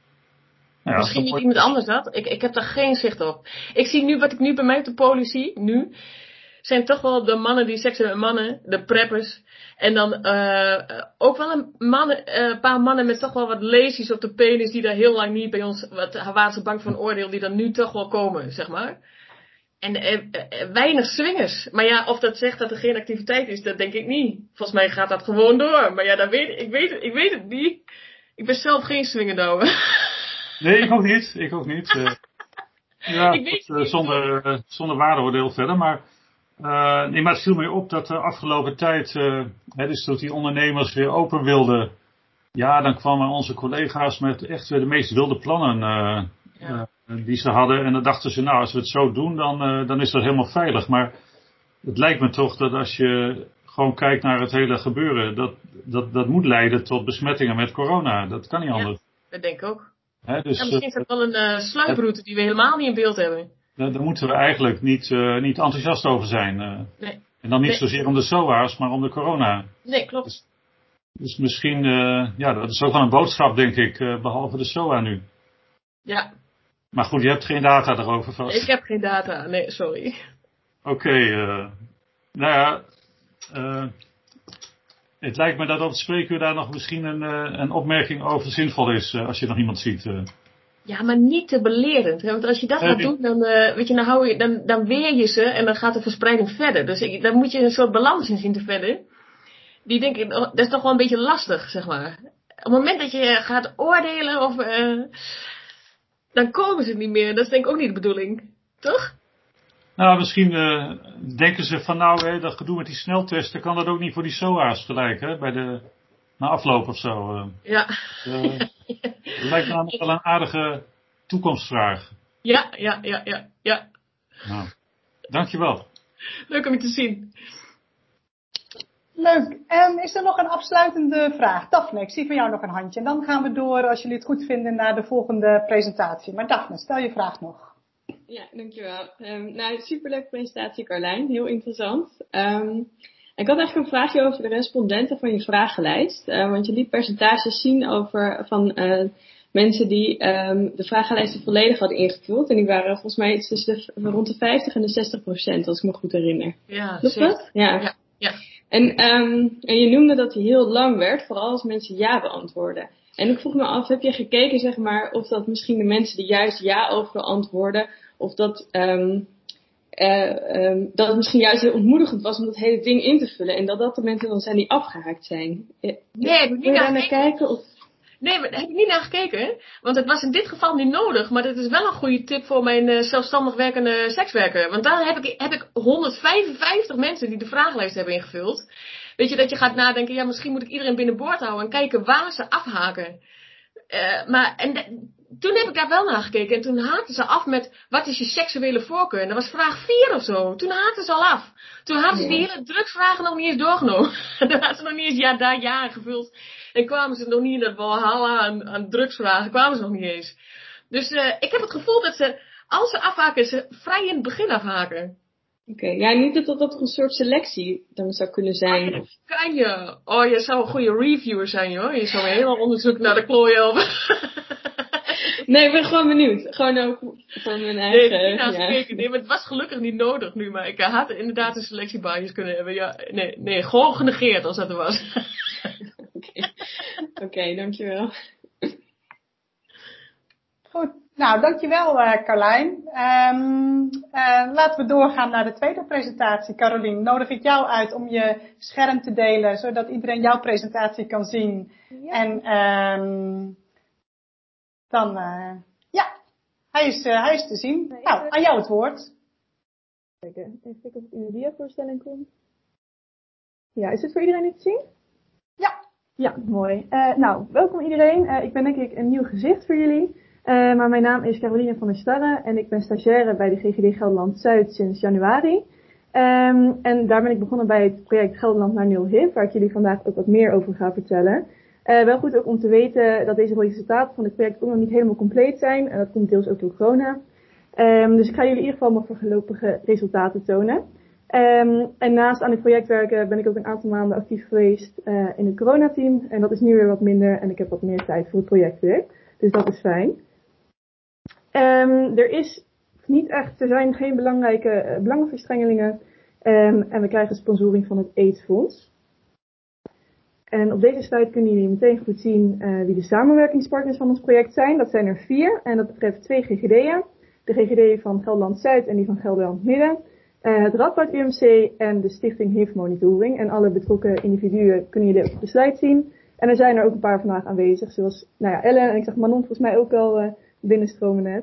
Ja, Misschien dat niet iemand anders dat. Ik, ik heb daar geen zicht op. Ik zie nu, wat ik nu bij mij op de poli zie, nu, zijn toch wel de mannen die seks hebben met mannen, de preppers. En dan uh, ook wel een mannen, uh, paar mannen met toch wel wat leesjes op de penis, die daar heel lang niet bij ons, wat waren ze bang voor een oordeel, die dan nu toch wel komen, zeg maar. En uh, uh, weinig swingers. Maar ja, of dat zegt dat er geen activiteit is, dat denk ik niet. Volgens mij gaat dat gewoon door. Maar ja, dat weet, ik, weet, ik weet het niet. Ik ben zelf geen swinger, nou. Nee, ik ook niet. Ik ook niet. Uh, ja, ik weet dat, uh, zonder, uh, zonder waardeoordeel verder. Maar, uh, nee, maar het viel mij op dat de afgelopen tijd, uh, hè, dus dat die ondernemers weer open wilden. Ja, dan kwamen onze collega's met echt weer de meest wilde plannen uh, ja. uh, die ze hadden. En dan dachten ze, nou, als we het zo doen, dan, uh, dan is dat helemaal veilig. Maar het lijkt me toch dat als je gewoon kijkt naar het hele gebeuren, dat, dat, dat moet leiden tot besmettingen met corona. Dat kan niet anders. Ja, dat denk ik ook. He, dus, ja, misschien is dat wel een uh, sluiproute die we helemaal niet in beeld hebben. Daar, daar moeten we eigenlijk niet, uh, niet enthousiast over zijn. Uh, nee. En dan niet nee. zozeer om de S O A's, maar om de corona. Nee, klopt. Dus, dus misschien, uh, ja, dat is ook wel een boodschap, denk ik, uh, behalve de S O A nu. Ja. Maar goed, je hebt geen data daarover vast. Ik heb geen data, nee, sorry. Oké, okay, uh, nou ja, uh, het lijkt me dat op het spreekuur daar nog misschien een, uh, een opmerking over zinvol is, uh, als je nog iemand ziet. Uh. Ja, maar niet te belerend. Hè? Want als je dat gaat uh, doen, dan, uh, weet je, dan, hou je, dan, dan weer je ze en dan gaat de verspreiding verder. Dus ik, dan moet je een soort balans in zien te vinden. Die denk ik, dat is toch wel een beetje lastig, zeg maar. Op het moment dat je gaat oordelen, of, uh, dan komen ze niet meer. Dat is denk ik ook niet de bedoeling. Toch? Nou, misschien uh, denken ze van nou, hè, dat gedoe met die sneltesten, kan dat ook niet voor die S O A's gelijk, hè? Bij de, na afloop of zo. Uh. Ja. Uh, dat lijkt me dan wel een aardige toekomstvraag. Ja, ja, ja, ja, ja. Nou, dankjewel. Leuk om je te zien. Leuk. En is er nog een afsluitende vraag? Daphne, ik zie van jou nog een handje. En dan gaan we door, als jullie het goed vinden, naar de volgende presentatie. Maar Daphne, stel je vraag nog. Ja, dankjewel. Um, nou, superleuke presentatie, Carlijn. Heel interessant. Um, ik had eigenlijk een vraagje over de respondenten van je vragenlijst. Uh, want je liet percentages zien over van uh, mensen die um, de vragenlijsten volledig hadden ingevuld. En die waren volgens mij iets tussen de, rond de vijftig en de zestig procent, als ik me goed herinner. Ja, klopt dat? Ja. ja, ja. En, um, en je noemde dat die heel lang werd, vooral als mensen ja beantwoorden. En ik vroeg me af, heb je gekeken, zeg maar, of dat misschien de mensen die juist ja over antwoorden, of dat, um, uh, um, dat het misschien juist heel ontmoedigend was om dat hele ding in te vullen. En dat dat de mensen dan zijn die afgehaakt zijn. Nee, heb ik niet Wil je daar naar gekeken? kijken? Of? Nee, daar heb ik niet naar gekeken. Want het was in dit geval niet nodig. Maar het is wel een goede tip voor mijn uh, zelfstandig werkende sekswerker. Want daar heb ik, heb ik honderdvijfenvijftig mensen die de vragenlijst hebben ingevuld. Weet je, dat je gaat nadenken, ja, misschien moet ik iedereen binnenboord houden en kijken waar ze afhaken. uh, maar en de, toen heb ik daar wel naar gekeken. En toen haakten ze af met, wat is je seksuele voorkeur? En dat was vraag vier of zo. Toen haakten ze al af. Toen hadden ze die hele drugsvragen nog niet eens doorgenomen. Dan hadden ze nog niet eens ja, daar ja gevuld. En kwamen ze nog niet in dat walhalla aan, aan drugsvragen. Kwamen ze nog niet eens. Dus uh, ik heb het gevoel dat ze, als ze afhaken, ze vrij in het begin afhaken. Oké, okay. Ja, niet dat dat een soort selectie dan zou kunnen zijn. Kan je? Kan je? Oh, je zou een goede reviewer zijn, joh. Je zou een heel onderzoek naar de klooien over. Nee, ik ben gewoon benieuwd. Gewoon ook van mijn eigen... Nee, niet ja. gekeken. Nee, maar het was gelukkig niet nodig nu. Maar ik had inderdaad een selectiebaantjes kunnen hebben. Ja, nee, nee, gewoon genegeerd als dat er was. Oké, okay. okay, dankjewel. Goed, nou dankjewel uh, Carlijn. Um, uh, laten we doorgaan naar de tweede presentatie. Carolien, nodig ik jou uit om je scherm te delen, zodat iedereen jouw presentatie kan zien. Ja. En um, dan, uh, ja, hij is, uh, hij is te zien. Nee, nou, uh, aan jou het woord. Kijken, even kijken of ik in de diavoorstelling kom. Ja, is het voor iedereen nu te zien? Ja. Ja, mooi. Uh, nou, welkom iedereen. Uh, ik ben denk ik een nieuw gezicht voor jullie. Uh, maar mijn naam is Caroline van der Starre en ik ben stagiaire bij de G G D Gelderland-Zuid sinds januari. Um, en daar ben ik begonnen bij het project Gelderland naar nul H I V, waar ik jullie vandaag ook wat meer over ga vertellen. Uh, wel goed ook om te weten dat deze resultaten van dit project ook nog niet helemaal compleet zijn. En dat komt deels ook door corona. Um, dus ik ga jullie in ieder geval mijn voorlopige resultaten tonen. Um, en naast aan dit project werken ben ik ook een aantal maanden actief geweest uh, in het coronateam. En dat is nu weer wat minder en ik heb wat meer tijd voor het project weer. Dus dat is fijn. Um, er is niet echt, er zijn geen belangrijke uh, belangenverstrengelingen. Um, en we krijgen sponsoring van het AIDS-fonds. En op deze slide kunnen jullie meteen goed zien uh, wie de samenwerkingspartners van ons project zijn. Dat zijn er vier en dat betreft twee G G D'en. De G G D van Gelderland-Zuid en die van Gelderland-Midden. Uh, het Radboud U M C en de Stichting H I V-monitoring. En alle betrokken individuen kunnen jullie op de slide zien. En er zijn er ook een paar vandaag aanwezig, zoals nou ja, Ellen en ik zag Manon volgens mij ook al uh, binnenstromen net.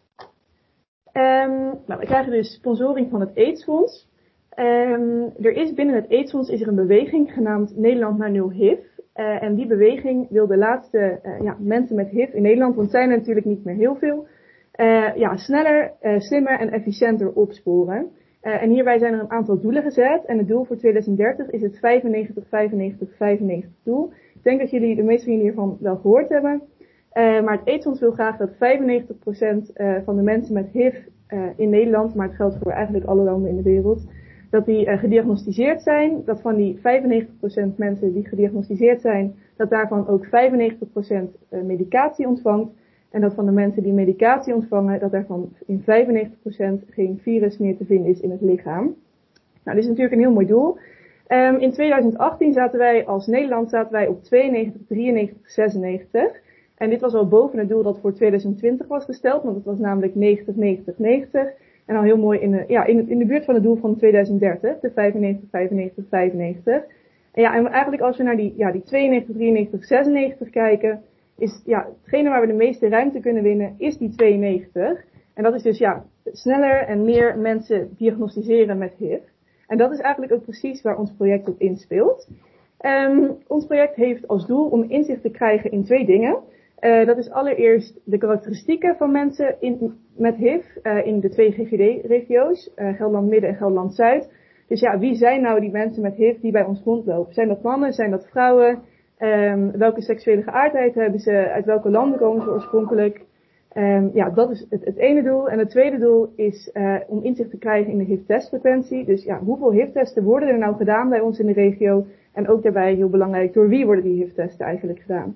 Um, nou, we krijgen dus sponsoring van het AIDS-fonds. Um, er is binnen het AIDS-fonds is er een beweging genaamd Nederland naar nul H I V. Uh, en die beweging wil de laatste uh, ja, mensen met H I V in Nederland, want het zijn er natuurlijk niet meer heel veel, uh, ja, sneller, uh, slimmer en efficiënter opsporen. Uh, en hierbij zijn er een aantal doelen gezet. En het doel voor twintig dertig is het vijfennegentig vijfennegentig vijfennegentig doel. Ik denk dat jullie, de meeste van jullie hiervan wel gehoord hebben. Uh, maar het AIDS-fonds wil graag dat vijfennegentig procent uh, van de mensen met H I V uh, in Nederland, maar het geldt voor eigenlijk alle landen in de wereld, dat die uh, gediagnosticeerd zijn. Dat van die vijfennegentig procent mensen die gediagnosticeerd zijn, dat daarvan ook vijfennegentig procent uh, medicatie ontvangt. En dat van de mensen die medicatie ontvangen, dat daarvan in vijfennegentig procent geen virus meer te vinden is in het lichaam. Nou, dit is natuurlijk een heel mooi doel. Um, in twintig achttien zaten wij als Nederland zaten wij op tweeënnegentig, drieënnegentig, zesennegentig. En dit was al boven het doel dat voor twintig twintig was gesteld, want het was namelijk negentig, negentig, negentig. En al heel mooi in de, ja, in, in de buurt van het doel van twintig dertig, de vijfennegentig, vijfennegentig, vijfennegentig. En ja, en eigenlijk als we naar die, ja, die tweeënnegentig, drieënnegentig, zesennegentig kijken, is ja, hetgene waar we de meeste ruimte kunnen winnen, is die tweeënnegentig. En dat is dus ja, sneller en meer mensen diagnosticeren met H I V. En dat is eigenlijk ook precies waar ons project op inspeelt. Um, ons project heeft als doel om inzicht te krijgen in twee dingen. Uh, dat is allereerst de karakteristieken van mensen in, met H I V uh, in de twee G G D-regio's, uh, Gelderland-Midden en Gelderland-Zuid. Dus ja, wie zijn nou die mensen met H I V die bij ons rondlopen? Zijn dat mannen? Zijn dat vrouwen? Um, welke seksuele geaardheid hebben ze? Uit welke landen komen ze oorspronkelijk? Um, ja, dat is het, het ene doel. En het tweede doel is uh, om inzicht te krijgen in de H I V-testfrequentie. Dus ja, hoeveel H I V-testen worden er nou gedaan bij ons in de regio? En ook daarbij heel belangrijk, door wie worden die H I V-testen eigenlijk gedaan?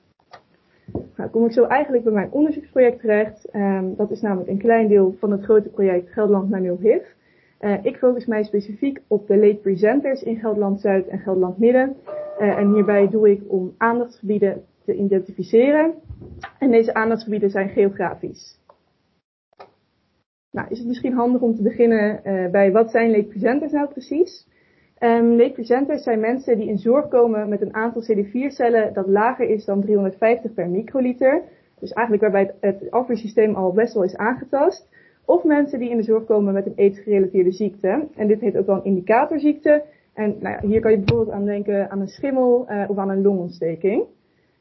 Nou, kom ik zo eigenlijk bij mijn onderzoeksproject terecht. Um, dat is namelijk een klein deel van het grote project Gelderland naar nul H I V. Uh, ik focus mij specifiek op de late presenters in Gelderland-Zuid en Gelderland-Midden. Uh, en hierbij doe ik om aandachtsgebieden te identificeren. En deze aandachtsgebieden zijn geografisch. Nou, is het misschien handig om te beginnen uh, bij wat zijn late presenters nou precies? Um, late presenters zijn mensen die in zorg komen met een aantal C D vier cellen dat lager is dan driehonderdvijftig per microliter. Dus eigenlijk waarbij het, het afweersysteem al best wel is aangetast. Of mensen die in de zorg komen met een aids-gerelateerde ziekte. En dit heet ook wel een indicatorziekte. En nou ja, hier kan je bijvoorbeeld aan denken aan een schimmel uh, of aan een longontsteking.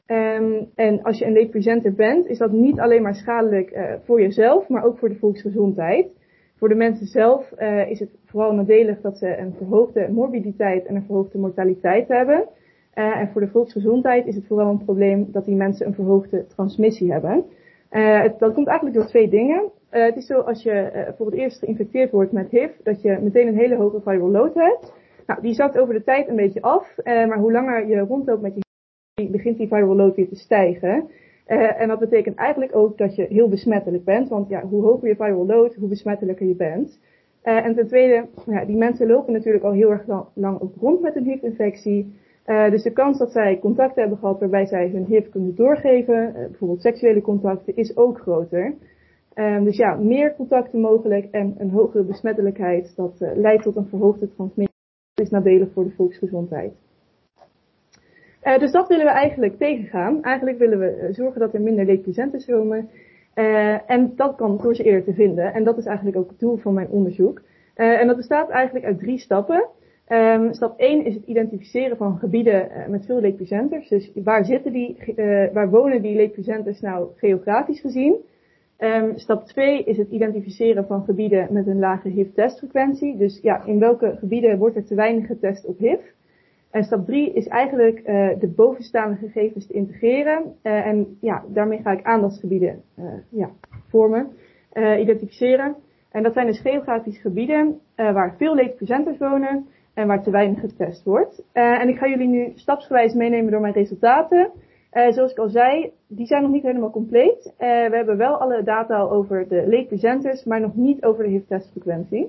Um, en als je een late presenter bent, is dat niet alleen maar schadelijk uh, voor jezelf, maar ook voor de volksgezondheid. Voor de mensen zelf uh, is het vooral nadelig dat ze een verhoogde morbiditeit en een verhoogde mortaliteit hebben. Uh, en voor de volksgezondheid is het vooral een probleem dat die mensen een verhoogde transmissie hebben. Uh, het, dat komt eigenlijk door twee dingen. Uh, het is zo als je uh, voor het eerst geïnfecteerd wordt met H I V, dat je meteen een hele hoge viral load hebt. Nou, die zakt over de tijd een beetje af, uh, maar hoe langer je rondloopt met je H I V, begint die viral load weer te stijgen. Uh, en dat betekent eigenlijk ook dat je heel besmettelijk bent, want ja, hoe hoger je viral load, hoe besmettelijker je bent. Uh, en ten tweede, ja, die mensen lopen natuurlijk al heel erg lang, lang ook rond met een H I V-infectie. Uh, dus de kans dat zij contacten hebben gehad waarbij zij hun H I V kunnen doorgeven, uh, bijvoorbeeld seksuele contacten, is ook groter. Um, dus ja, meer contacten mogelijk en een hogere besmettelijkheid, dat uh, leidt tot een verhoogde transmissie. Dat is nadelig voor de volksgezondheid. Uh, dus dat willen we eigenlijk tegengaan. Eigenlijk willen we uh, zorgen dat er minder late presenters komen. Uh, en dat kan door ze eerder te vinden. En dat is eigenlijk ook het doel van mijn onderzoek. Uh, en dat bestaat eigenlijk uit drie stappen. Um, stap één is het identificeren van gebieden uh, met veel late presenters. Dus waar zitten die, uh, waar wonen die late presenters nou geografisch gezien? Um, stap twee is het identificeren van gebieden met een lage H I V-testfrequentie. Dus ja, in welke gebieden wordt er te weinig getest op H I V? En stap drie is eigenlijk uh, de bovenstaande gegevens te integreren. Uh, en ja, daarmee ga ik aandachtsgebieden uh, ja, vormen, uh, identificeren. En dat zijn dus geografische gebieden uh, waar veel late presenters wonen en waar te weinig getest wordt. Uh, en ik ga jullie nu stapsgewijs meenemen door mijn resultaten. Uh, zoals ik al zei, die zijn nog niet helemaal compleet. Uh, we hebben wel alle data al over de late presenters, maar nog niet over de H I V-testfrequentie.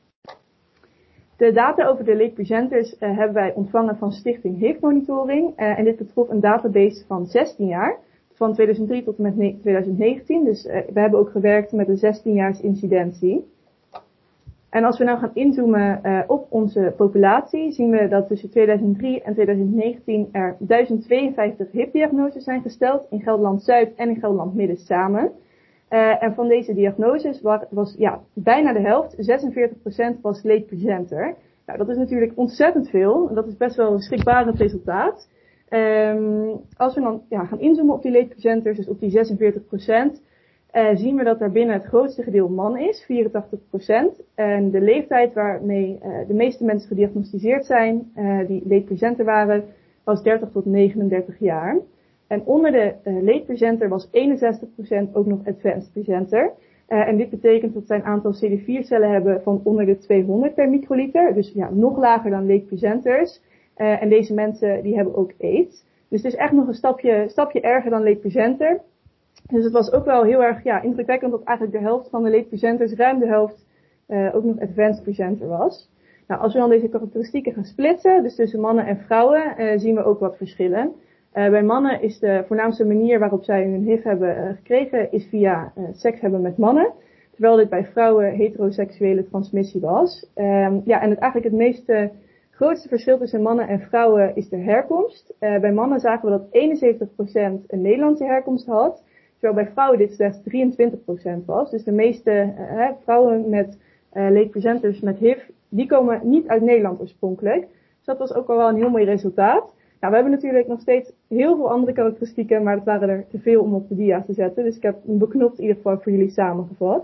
De data over de late presenters uh, hebben wij ontvangen van Stichting H I V-monitoring. Uh, en dit betrof een database van zestien jaar, van tweeduizend drie tot en met tweeduizend negentien. Dus uh, we hebben ook gewerkt met een zestien jaars incidentie. En als we nou gaan inzoomen uh, op onze populatie, zien we dat tussen tweeduizend drie en tweeduizend negentien er duizend tweeënvijftig H I V-diagnoses zijn gesteld in Gelderland-Zuid en in Gelderland-Midden samen. Uh, en van deze diagnoses was, was ja, bijna de helft, zesenveertig procent, was late presenter. Nou, dat is natuurlijk ontzettend veel. Dat is best wel een schrikbarend resultaat. Um, als we dan ja, gaan inzoomen op die late presenters, dus op die zesenveertig procent, uh, zien we dat er binnen het grootste gedeelte man is, vierentachtig procent. En de leeftijd waarmee uh, de meeste mensen gediagnosticeerd zijn, uh, die late presenter waren, was dertig tot negenendertig jaar. En onder de uh, late presenter was eenenzestig procent ook nog advanced presenter. Uh, en dit betekent dat zij een aantal C D vier cellen hebben van onder de tweehonderd per microliter. Dus ja, nog lager dan late presenters. Uh, en deze mensen die hebben ook AIDS. Dus het is echt nog een stapje, stapje erger dan late presenter. Dus het was ook wel heel erg ja, indrukwekkend dat eigenlijk de helft van de late presenters, ruim de helft, uh, ook nog advanced presenter was. Nou, als we dan deze karakteristieken gaan splitsen, dus tussen mannen en vrouwen, uh, zien we ook wat verschillen. Uh, bij mannen is de voornaamste manier waarop zij hun H I V hebben uh, gekregen, is via uh, seks hebben met mannen. Terwijl dit bij vrouwen heteroseksuele transmissie was. Um, ja, en het eigenlijk het meest uh, grootste verschil tussen mannen en vrouwen is de herkomst. Uh, bij mannen zagen we dat eenenzeventig procent een Nederlandse herkomst had. Terwijl bij vrouwen dit slechts drieëntwintig procent was. Dus de meeste uh, vrouwen met uh, late presenters met H I V, die komen niet uit Nederland oorspronkelijk. Dus dat was ook al wel een heel mooi resultaat. Nou, we hebben natuurlijk nog steeds heel veel andere karakteristieken, maar dat waren er te veel om op de dia te zetten. Dus ik heb een beknopt in ieder geval voor jullie samengevat.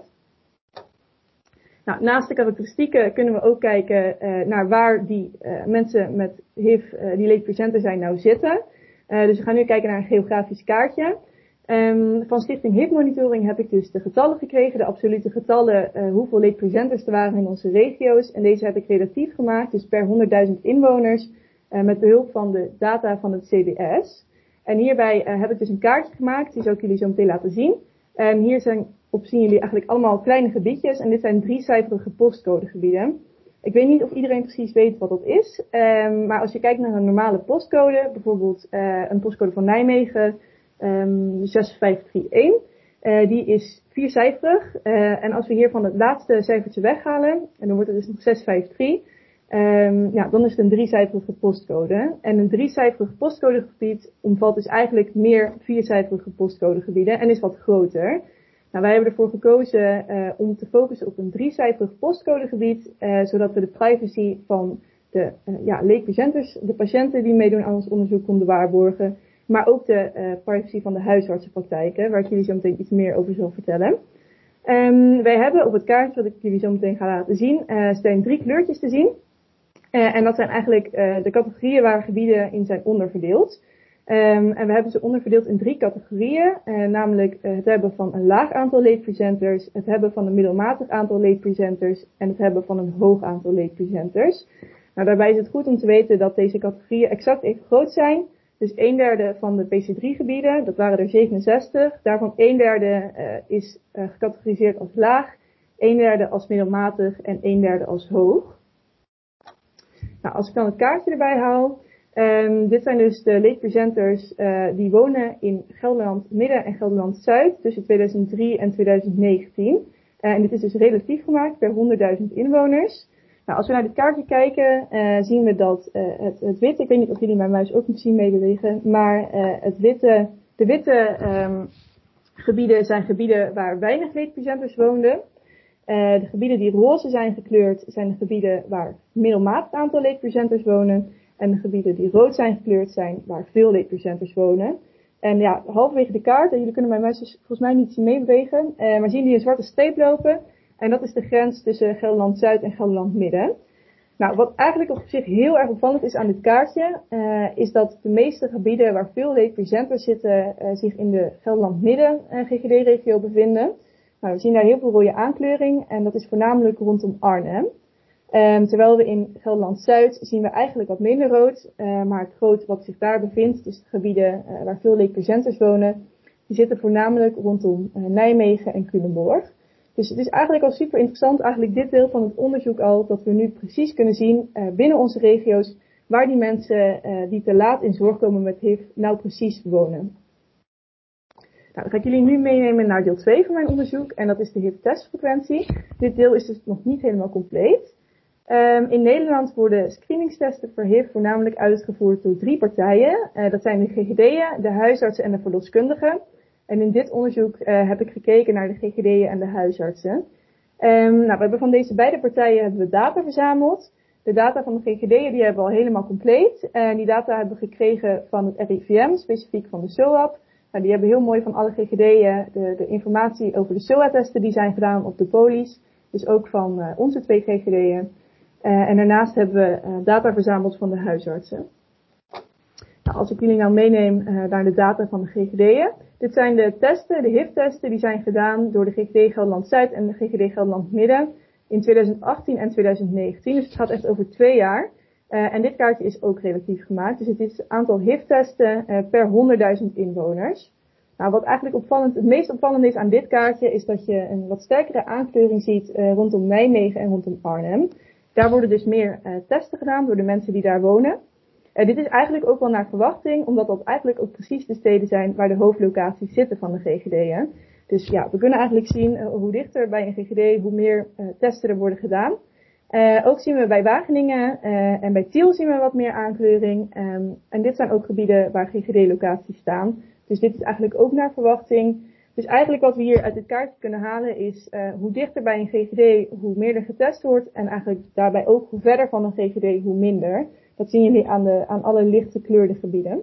Nou, naast de karakteristieken kunnen we ook kijken uh, naar waar die uh, mensen met H I V, uh, die late presenter zijn, nou zitten. Uh, dus we gaan nu kijken naar een geografisch kaartje. Um, van Stichting H I V-monitoring heb ik dus de getallen gekregen, de absolute getallen, uh, hoeveel late presenters er waren in onze regio's. En deze heb ik relatief gemaakt, dus per honderdduizend inwoners. Uh, met behulp van de data van het C B S. En hierbij uh, heb ik dus een kaartje gemaakt, die zal ik jullie zo meteen laten zien. En hier zijn, op zien jullie eigenlijk allemaal kleine gebiedjes. En dit zijn driecijferige postcodegebieden. Ik weet niet of iedereen precies weet wat dat is. Um, maar als je kijkt naar een normale postcode, bijvoorbeeld uh, een postcode van Nijmegen, um, zes vijf drie een. Uh, die is viercijferig. Uh, en als we hiervan het laatste cijfertje weghalen, en dan wordt het dus nog zes vijf drie. Um, ja, dan is het een driecijferige postcode. En een driecijferig postcodegebied omvat dus eigenlijk meer viercijferige postcodegebieden en is wat groter. Nou, wij hebben ervoor gekozen uh, om te focussen op een driecijferig postcodegebied, uh, zodat we de privacy van de uh, ja, late presenters, de patiënten die meedoen aan ons onderzoek, konden waarborgen. maar ook de uh, privacy van de huisartsenpraktijken, waar ik jullie zo meteen iets meer over zal vertellen. Um, wij hebben op het kaartje, wat ik jullie zo meteen ga laten zien, uh, zijn drie kleurtjes te zien. Uh, en dat zijn eigenlijk uh, de categorieën waar gebieden in zijn onderverdeeld. Um, en we hebben ze onderverdeeld in drie categorieën, uh, namelijk uh, het hebben van een laag aantal late presenters, het hebben van een middelmatig aantal late presenters en het hebben van een hoog aantal late presenters. Nou, daarbij is het goed om te weten dat deze categorieën exact even groot zijn. Dus een derde van de P C drie gebieden, dat waren er zevenenzestig, daarvan een derde uh, is uh, gecategoriseerd als laag, een derde als middelmatig en een derde als hoog. Nou, als ik dan het kaartje erbij haal, um, dit zijn dus de late presenters uh, die wonen in Gelderland Midden en Gelderland Zuid tussen tweeduizend drie en tweeduizend negentien. Uh, en dit is dus relatief gemaakt per honderdduizend inwoners. Nou, als we naar dit kaartje kijken, uh, zien we dat uh, het, het witte, ik weet niet of jullie mijn muis ook nog zien meebewegen, maar uh, het witte, de witte um, gebieden zijn gebieden waar weinig late presenters woonden. Uh, de gebieden die roze zijn gekleurd zijn de gebieden waar middelmatig aantal late presenters wonen. En de gebieden die rood zijn gekleurd zijn waar veel late presenters wonen. En ja, halverwege de kaart, en jullie kunnen mijn muis dus volgens mij niet zien meebewegen, uh, maar zien jullie een zwarte streep lopen. En dat is de grens tussen Gelderland Zuid en Gelderland Midden. Nou, wat eigenlijk op zich heel erg opvallend is aan dit kaartje, uh, is dat de meeste gebieden waar veel late presenters zitten, uh, zich in de Gelderland Midden uh, G G D-regio bevinden. Nou, we zien daar heel veel rode aankleuring en dat is voornamelijk rondom Arnhem. Um, terwijl we in Gelderland Zuid zien we eigenlijk wat minder rood, uh, maar het groot wat zich daar bevindt, dus de gebieden uh, waar veel late presenters wonen, die zitten voornamelijk rondom uh, Nijmegen en Culemborg. Dus het is eigenlijk al super interessant, eigenlijk dit deel van het onderzoek al, dat we nu precies kunnen zien uh, binnen onze regio's waar die mensen uh, die te laat in zorg komen met H I V nou precies wonen. Nou, dan ga ik jullie nu meenemen naar deel twee van mijn onderzoek en dat is de H I V-testfrequentie. Dit deel is dus nog niet helemaal compleet. Um, in Nederland worden screeningstesten voor H I V voornamelijk uitgevoerd door drie partijen. Uh, dat zijn de G G D'en, de huisartsen en de verloskundigen. En in dit onderzoek uh, heb ik gekeken naar de G G D'en en de huisartsen. Um, nou, we hebben van deze beide partijen hebben we data verzameld. De data van de G G D'en die hebben we al helemaal compleet. En die data hebben we gekregen van het R I V M, specifiek van de S O A P. Nou, die hebben heel mooi van alle G G D'en de, de informatie over de S O A-testen die zijn gedaan op de polies. Dus ook van uh, onze twee G G D'en. Uh, en daarnaast hebben we uh, data verzameld van de huisartsen. Nou, als ik jullie nou meeneem uh, naar de data van de G G D'en. Dit zijn de testen, de H I V-testen, die zijn gedaan door de G G D Gelderland Zuid en de G G D Gelderland Midden in tweeduizend achttien en tweeduizend negentien. Dus het gaat echt over twee jaar. Uh, en dit kaartje is ook relatief gemaakt. Dus het is het aantal H I V-testen uh, per honderdduizend inwoners. Nou, wat eigenlijk opvallend, het meest opvallende is aan dit kaartje, is dat je een wat sterkere aankleuring ziet uh, rondom Nijmegen en rondom Arnhem. Daar worden dus meer uh, testen gedaan door de mensen die daar wonen. Uh, dit is eigenlijk ook wel naar verwachting, omdat dat eigenlijk ook precies de steden zijn waar de hoofdlocaties zitten van de G G D'en. Dus ja, we kunnen eigenlijk zien uh, hoe dichter bij een G G D, hoe meer uh, testen er worden gedaan. Uh, ook zien we bij Wageningen uh, en bij Tiel zien we wat meer aankleuring. Um, en dit zijn ook gebieden waar G G D-locaties staan. Dus dit is eigenlijk ook naar verwachting. Dus eigenlijk wat we hier uit dit kaartje kunnen halen is uh, hoe dichter bij een G G D, hoe meer er getest wordt. En eigenlijk daarbij ook hoe verder van een G G D, hoe minder. Dat zien jullie aan, de, aan alle licht gekleurde gebieden.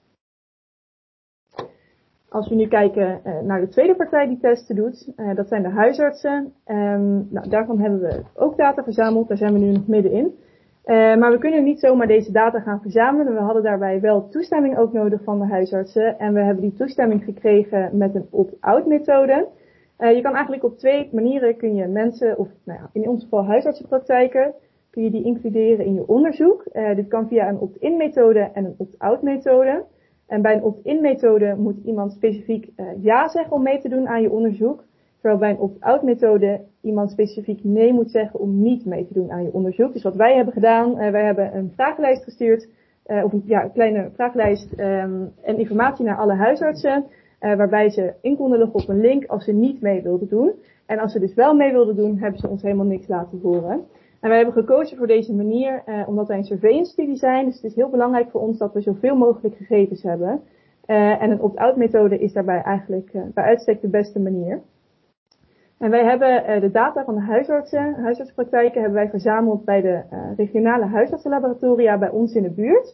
Als we nu kijken uh, naar de tweede partij die testen doet, uh, dat zijn de huisartsen. Um, nou, daarvan hebben we ook data verzameld, daar zijn we nu nog middenin. Uh, maar we kunnen niet zomaar deze data gaan verzamelen. We hadden daarbij wel toestemming ook nodig van de huisartsen. En we hebben die toestemming gekregen met een opt-out methode. Uh, je kan eigenlijk op twee manieren kun je mensen, of nou ja, in ons geval huisartsenpraktijken, kun je die includeren in je onderzoek. Uh, dit kan via een opt-in methode en een opt-out methode. En bij een opt-in methode moet iemand specifiek uh, ja zeggen om mee te doen aan je onderzoek. Terwijl bij een opt-out methode iemand specifiek nee moet zeggen om niet mee te doen aan je onderzoek. Dus wat wij hebben gedaan, uh, wij hebben een vragenlijst gestuurd, uh, of een, ja, een kleine vragenlijst um, en informatie naar alle huisartsen. Uh, waarbij ze in konden loggen op een link als ze niet mee wilden doen. En als ze dus wel mee wilden doen, hebben ze ons helemaal niks laten horen. En wij hebben gekozen voor deze manier, uh, omdat wij een surveillance studie zijn. Dus het is heel belangrijk voor ons dat we zoveel mogelijk gegevens hebben. Uh, en een opt-out methode is daarbij eigenlijk uh, bij uitstek de beste manier. En wij hebben uh, de data van de huisartsen, huisartspraktijken, hebben wij verzameld bij de uh, regionale huisartsenlaboratoria bij ons in de buurt.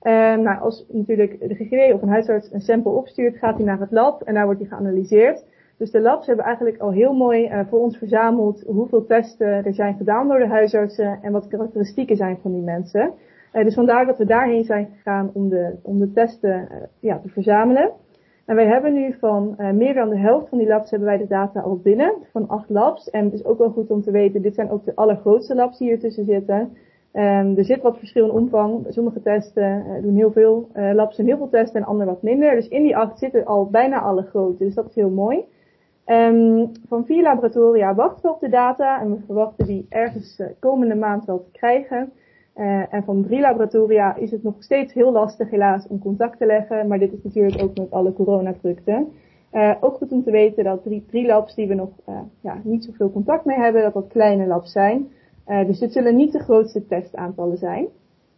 Uh, nou, als natuurlijk de G G D of een huisarts een sample opstuurt, gaat hij naar het lab en daar wordt hij geanalyseerd. Dus de labs hebben eigenlijk al heel mooi uh, voor ons verzameld hoeveel testen er zijn gedaan door de huisartsen en wat de karakteristieken zijn van die mensen. Uh, dus vandaar dat we daarheen zijn gegaan om de, om de testen uh, ja, te verzamelen. En wij hebben nu van uh, meer dan de helft van die labs hebben wij de data al binnen, van acht labs. En het is ook wel goed om te weten, dit zijn ook de allergrootste labs die hier tussen zitten. Um, er zit wat verschil in omvang. Sommige testen uh, doen heel veel, uh, labs doen heel veel testen en andere wat minder. Dus in die acht zitten al bijna alle grote, dus dat is heel mooi. Um, van vier laboratoria wachten we op de data en we verwachten die ergens uh, komende maand wel te krijgen. Uh, en van drie laboratoria is het nog steeds heel lastig helaas om contact te leggen, maar dit is natuurlijk ook met alle coronadrukte. Uh, ook goed om te weten dat drie, drie labs die we nog uh, ja, niet zoveel contact mee hebben, dat dat kleine labs zijn. Uh, dus dit zullen niet de grootste testaantallen zijn.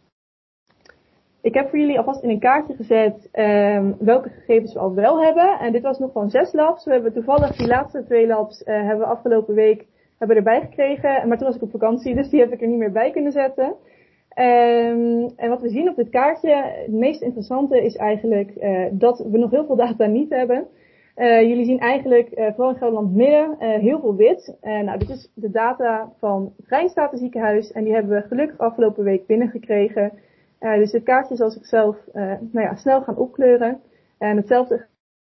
Ik heb voor jullie alvast in een kaartje gezet um, welke gegevens we al wel hebben. En dit was nog van zes labs. We hebben toevallig die laatste twee labs uh, hebben we afgelopen week hebben erbij gekregen. Maar toen was ik op vakantie, dus die heb ik er niet meer bij kunnen zetten. Um, en wat we zien op dit kaartje, het meest interessante is eigenlijk uh, dat we nog heel veel data niet hebben. Uh, jullie zien eigenlijk, uh, vooral in Gelderland Midden, uh, heel veel wit. Uh, nou, dit is de data van het Rijnsstatenziekenhuis en die hebben we gelukkig afgelopen week binnengekregen. Uh, dus dit kaartje zal zichzelf uh, nou ja, snel gaan opkleuren. En hetzelfde.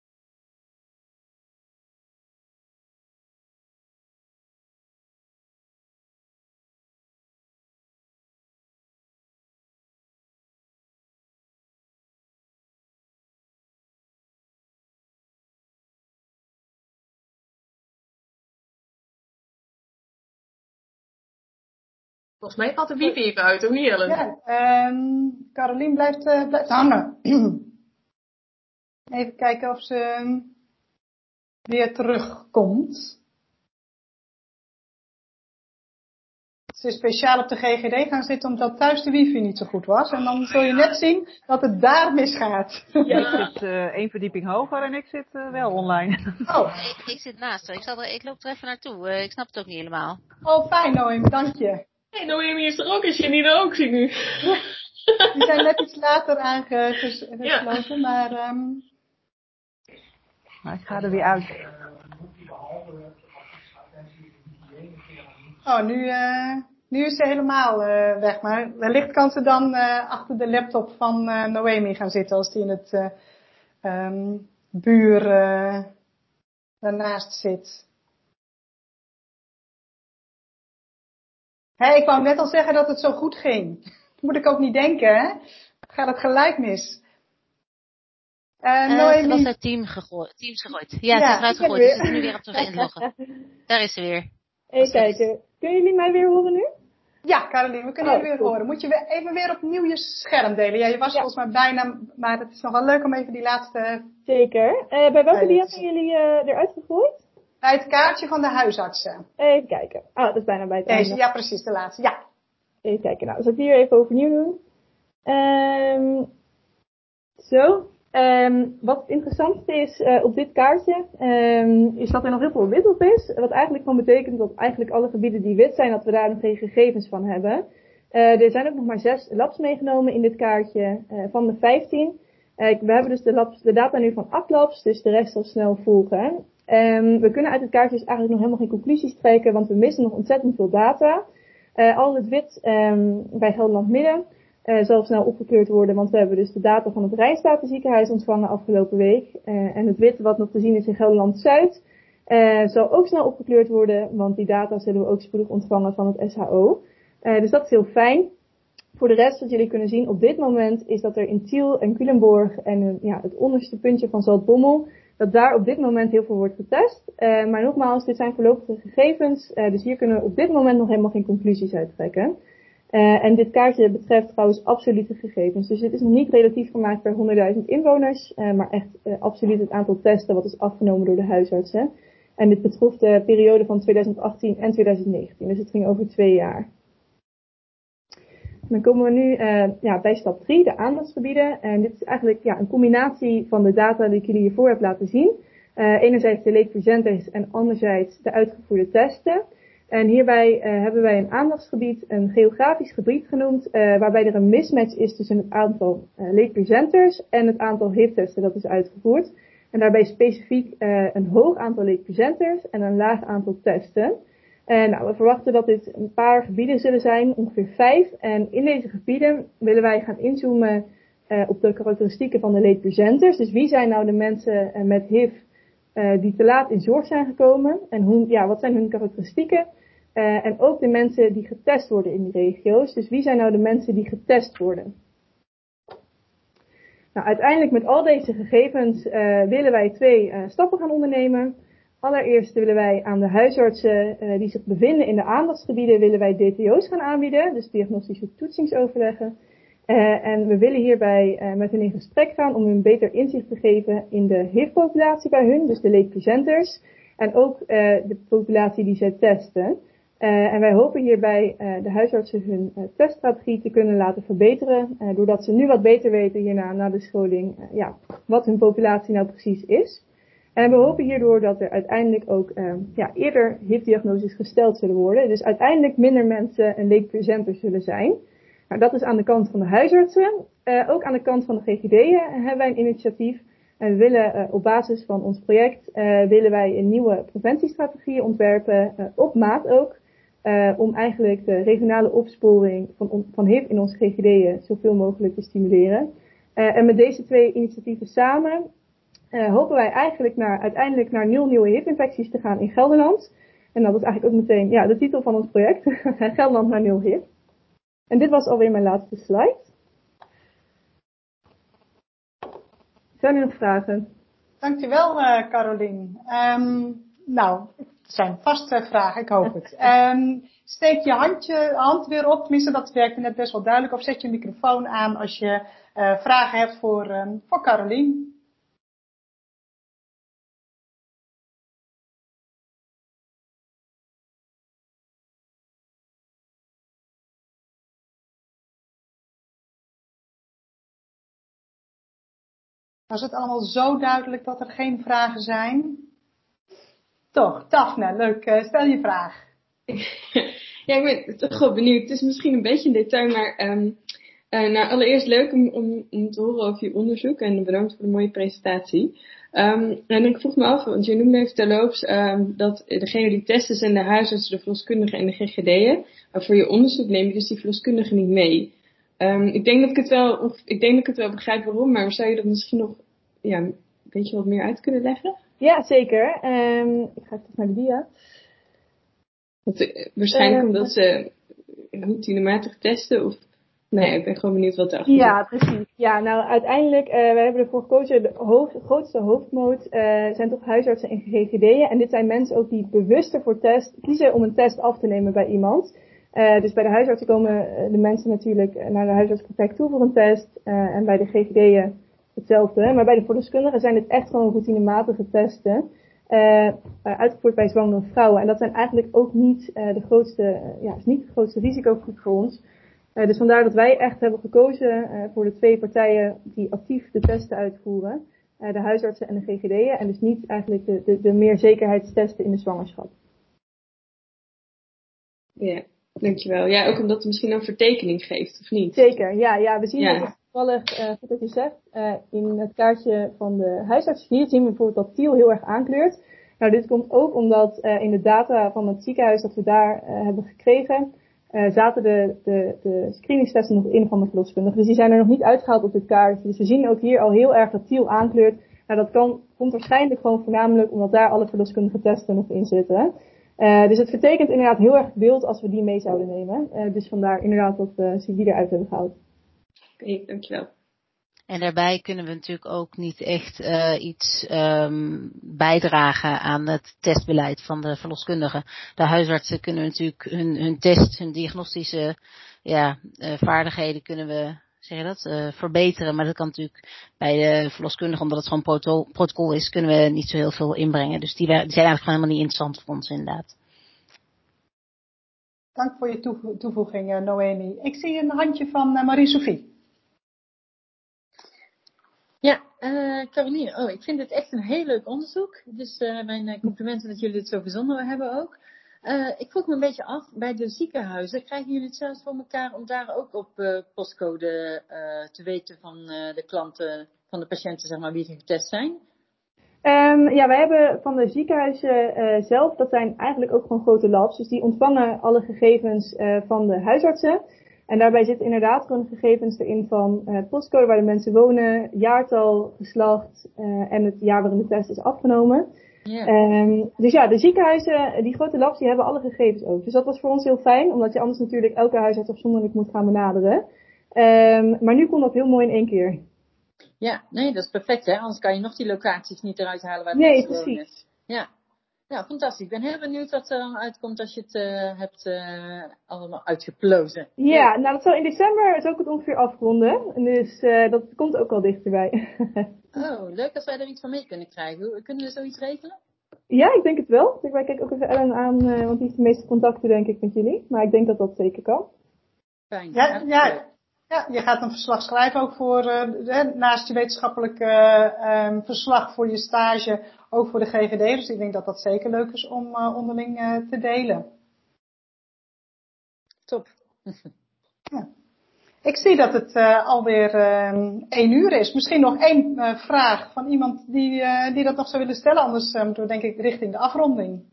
Volgens mij valt de wifi even uit, of niet, Ellen? Ja, um, Carolien blijft, uh, blijft hangen. Even kijken of ze um, weer terugkomt. Ze is speciaal op de G G D gaan zitten omdat thuis de wifi niet zo goed was. En dan zul je net zien dat het daar misgaat. Ja, ik zit uh, één verdieping hoger en ik zit uh, wel online. Oh, ik, ik zit naast haar. Ik, zal er, ik loop er even naartoe. Uh, ik snap het ook niet helemaal. Oh, fijn Noemi, dank je. Hé, hey, Noemi is er ook, is je niet er ook, zie ik nu. Die zijn net iets later aangesloten, ja. maar... Um... Maar ik ga er weer uit. Oh, nu, uh, nu is ze helemaal uh, weg, maar wellicht kan ze dan uh, achter de laptop van uh, Noemi gaan zitten als die in het uh, um, buur uh, daarnaast zit. Hé, hey, ik wou net al zeggen dat het zo goed ging. Dat moet ik ook niet denken, hè? Gaat het gelijk mis? Uh, uh, Noemi... Ze was uit team gegooid, Teams gegooid. Ja, ja, ze is eruit gegooid. Ze is nu weer op de inloggen. Daar is ze weer. Even kijken. Kunnen jullie mij weer horen nu? Ja, Caroline, we kunnen oh, je weer goed. horen. Moet je weer even weer opnieuw je scherm delen? Ja, je was ja. volgens mij bijna, maar het is nog wel leuk om even die laatste... Zeker. Uh, bij welke dia zijn jullie uh, eruit gegooid? Bij het kaartje van de huisartsen. Even kijken. Ah, dat is bijna bij het Deze, einde. ja, precies, de laatste. Ja. Even kijken. Nou, zal ik die hier even overnieuw doen? Um, zo. Um, wat het interessantste is uh, op dit kaartje, um, is dat er nog heel veel wit op is. Wat eigenlijk gewoon betekent dat eigenlijk alle gebieden die wit zijn, dat we daar nog geen gegevens van hebben. Uh, er zijn ook nog maar zes labs meegenomen in dit kaartje uh, van de vijftien. Uh, we hebben dus de, labs, de data nu van acht labs, dus de rest zal snel volgen. Um, we kunnen uit het kaartje dus eigenlijk nog helemaal geen conclusies trekken, want we missen nog ontzettend veel data. Uh, al het wit um, bij Gelderland Midden uh, zal snel opgekleurd worden, want we hebben dus de data van het Rijnsstatenziekenhuis ontvangen afgelopen week. Uh, en het wit wat nog te zien is in Gelderland Zuid uh, zal ook snel opgekleurd worden, want die data zullen we ook spoedig ontvangen van het S H O. Uh, dus dat is heel fijn. Voor de rest, wat jullie kunnen zien op dit moment, is dat er in Tiel en Culemborg en uh, ja, het onderste puntje van Zaltbommel, dat daar op dit moment heel veel wordt getest. Uh, maar nogmaals, dit zijn voorlopige gegevens, uh, dus hier kunnen we op dit moment nog helemaal geen conclusies uittrekken. Uh, en dit kaartje betreft trouwens absolute gegevens. Dus dit is nog niet relatief gemaakt per honderdduizend inwoners, uh, maar echt uh, absoluut het aantal testen wat is afgenomen door de huisartsen. En dit betrof de periode van twintig achttien en twintig negentien, dus het ging over twee jaar. Dan komen we nu uh, ja, bij stap drie, de aandachtsgebieden. En dit is eigenlijk ja, een combinatie van de data die ik jullie hiervoor heb laten zien. Uh, enerzijds de late presenters en anderzijds de uitgevoerde testen. En hierbij uh, hebben wij een aandachtsgebied, een geografisch gebied genoemd, uh, waarbij er een mismatch is tussen het aantal uh, late presenters en het aantal H I V-testen dat is uitgevoerd. En daarbij specifiek uh, een hoog aantal late presenters en een laag aantal testen. En nou, we verwachten dat dit een paar gebieden zullen zijn, ongeveer vijf. En in deze gebieden willen wij gaan inzoomen uh, op de karakteristieken van de late presenters. Dus wie zijn nou de mensen uh, met H I V uh, die te laat in zorg zijn gekomen? En hoe, ja, wat zijn hun karakteristieken? Uh, en ook de mensen die getest worden in die regio's. Dus wie zijn nou de mensen die getest worden? Nou, uiteindelijk met al deze gegevens uh, willen wij twee uh, stappen gaan ondernemen. Allereerst willen wij aan de huisartsen uh, die zich bevinden in de aandachtsgebieden, willen wij D T O's gaan aanbieden, dus diagnostische toetsingsoverleggen. Uh, en we willen hierbij uh, met hen in gesprek gaan om hun beter inzicht te geven in de H I V-populatie bij hun, dus de late presenters. En ook uh, de populatie die zij testen. Uh, en wij hopen hierbij uh, de huisartsen hun uh, teststrategie te kunnen laten verbeteren. Uh, doordat ze nu wat beter weten hierna, na de scholing, uh, ja, wat hun populatie nou precies is. En we hopen hierdoor dat er uiteindelijk ook uh, ja, eerder H I V-diagnoses gesteld zullen worden. Dus uiteindelijk minder mensen een late presenter zullen zijn. Nou, dat is aan de kant van de huisartsen. Uh, ook aan de kant van de G G D'en hebben wij een initiatief. En we willen uh, op basis van ons project uh, willen wij een nieuwe preventiestrategieën ontwerpen, uh, op maat ook. Uh, om eigenlijk de regionale opsporing van, van H I V in onze G G D'en zoveel mogelijk te stimuleren. Uh, en met deze twee initiatieven samen uh, hopen wij eigenlijk naar, uiteindelijk naar nul nieuwe H I V-infecties te gaan in Gelderland. En dat is eigenlijk ook meteen ja, de titel van ons project. Gelderland naar nul H I V. En dit was alweer mijn laatste slide. Zijn er nog vragen? Dankjewel, uh, Carolien. Um, nou, het zijn vaste vragen, ik hoop het. Um, steek je handje, hand weer op, tenminste dat werkte net best wel duidelijk. Of zet je microfoon aan als je uh, vragen hebt voor, um, voor Carolien. Was het allemaal zo duidelijk dat er geen vragen zijn? Toch, Daphne, leuk. Uh, stel je vraag. Ja, ik ben toch wel benieuwd. Het is misschien een beetje een detail, maar um, uh, nou, allereerst leuk om, om, om te horen over je onderzoek en bedankt voor de mooie presentatie. Um, en ik vroeg me af, want je noemde even terloops um, dat degene die testen zijn de huisartsen, de verloskundigen en de G G D'en. Maar voor je onderzoek neem je dus die verloskundigen niet mee. Um, ik denk dat ik het wel, of, ik denk dat ik het wel begrijp waarom, maar zou je dat misschien nog ja, een beetje wat meer uit kunnen leggen? Ja, zeker. Um, ik ga even naar de dia. Want, uh, waarschijnlijk uh, omdat ze routinematig testen of... Nee, ik ben gewoon benieuwd wat erachter zit. Ja, precies. Ja, nou uiteindelijk, uh, we hebben ervoor gekozen, de hoofd, grootste hoofdmoot uh, zijn toch huisartsen en G G D'en. En dit zijn mensen ook die bewust ervoor test, kiezen om een test af te nemen bij iemand. Uh, dus bij de huisartsen komen de mensen natuurlijk naar de huisartspraktijk toe voor een test. Uh, en bij de G G D'en hetzelfde. Maar bij de verloskundigen zijn het echt gewoon routinematige testen. Uh, uitgevoerd bij zwangere vrouwen. En dat zijn eigenlijk ook niet uh, de grootste, uh, ja, is niet het grootste risicogroep voor ons. Uh, dus vandaar dat wij echt hebben gekozen uh, voor de twee partijen die actief de testen uitvoeren. Uh, de huisartsen en de G G D'en. En dus niet eigenlijk de, de, de meer zekerheidstesten in de zwangerschap. Ja, dankjewel. Ja, ook omdat het misschien een vertekening geeft, of niet? Zeker, ja. ja we zien ja. dat het toevallig, uh, goed dat je zegt, uh, in het kaartje van de huisarts hier zien we bijvoorbeeld dat Tiel heel erg aankleurt. Nou, dit komt ook omdat uh, in de data van het ziekenhuis dat we daar uh, hebben gekregen, uh, zaten de, de, de screeningstesten nog in van de verloskundige. Dus die zijn er nog niet uitgehaald op dit kaartje. Dus we zien ook hier al heel erg dat Tiel aankleurt. Nou, dat kan, komt waarschijnlijk gewoon voornamelijk omdat daar alle verloskundige testen nog in zitten. Uh, dus het vertekent inderdaad heel erg het beeld als we die mee zouden nemen. Uh, dus vandaar inderdaad dat we ze die eruit hebben gehaald. Oké, okay, dankjewel. En daarbij kunnen we natuurlijk ook niet echt uh, iets um, bijdragen aan het testbeleid van de verloskundigen. De huisartsen kunnen natuurlijk hun, hun test, hun diagnostische ja, uh, vaardigheden kunnen we, zeg je dat, uh, verbeteren. Maar dat kan natuurlijk bij de verloskundigen, omdat het gewoon proto- protocol is, kunnen we niet zo heel veel inbrengen. Dus die, die zijn eigenlijk gewoon helemaal niet interessant voor ons inderdaad. Dank voor je toevo- toevoeging, uh, Noemi. Ik zie een handje van uh, Marie-Sophie. Ja, uh, Caroline, oh, ik vind het echt een heel leuk onderzoek. Dus uh, mijn complimenten dat jullie het zo verzonnen hebben ook. Uh, ik vroeg me een beetje af, bij de ziekenhuizen, krijgen jullie het zelfs voor elkaar om daar ook op uh, postcode uh, te weten van uh, de klanten, van de patiënten, zeg maar, wie getest zijn? Um, ja, wij hebben van de ziekenhuizen uh, zelf, dat zijn eigenlijk ook gewoon grote labs, dus die ontvangen alle gegevens uh, van de huisartsen. En daarbij zitten inderdaad gewoon gegevens erin van uh, postcode waar de mensen wonen, jaartal, geslacht uh, en het jaar waarin de test is afgenomen. Yeah. Um, dus ja, de ziekenhuizen, die grote labs, die hebben alle gegevens ook. Dus dat was voor ons heel fijn, omdat je anders natuurlijk elke huisarts afzonderlijk moet gaan benaderen. Um, maar nu kon dat heel mooi in één keer. Ja, nee, dat is perfect, hè? Anders kan je nog die locaties niet eruit halen waar de nee, mensen precies. wonen. Ja. Nou, fantastisch. Ik ben heel benieuwd wat er dan uitkomt als je het uh, hebt uh, allemaal uitgeplozen. Ja, nou dat zal in december zou ik het ongeveer afronden. Dus uh, dat komt ook al dichterbij. Oh, leuk als wij er iets van mee kunnen krijgen. Kunnen we zoiets regelen? Ja, ik denk het wel. Ik kijk ook even Ellen aan, uh, want die heeft de meeste contacten denk ik met jullie. Maar ik denk dat dat zeker kan. Fijn. Ja, ja, ja, je gaat een verslag schrijven ook voor, uh, naast je wetenschappelijke uh, um, verslag voor je stage, ook voor de G G D. Dus ik denk dat dat zeker leuk is om uh, onderling uh, te delen. Top. Ja. Ik zie dat het uh, alweer um, één uur is. Misschien nog één uh, vraag van iemand die, uh, die dat nog zou willen stellen. Anders uh, moeten we denk ik richting de afronding.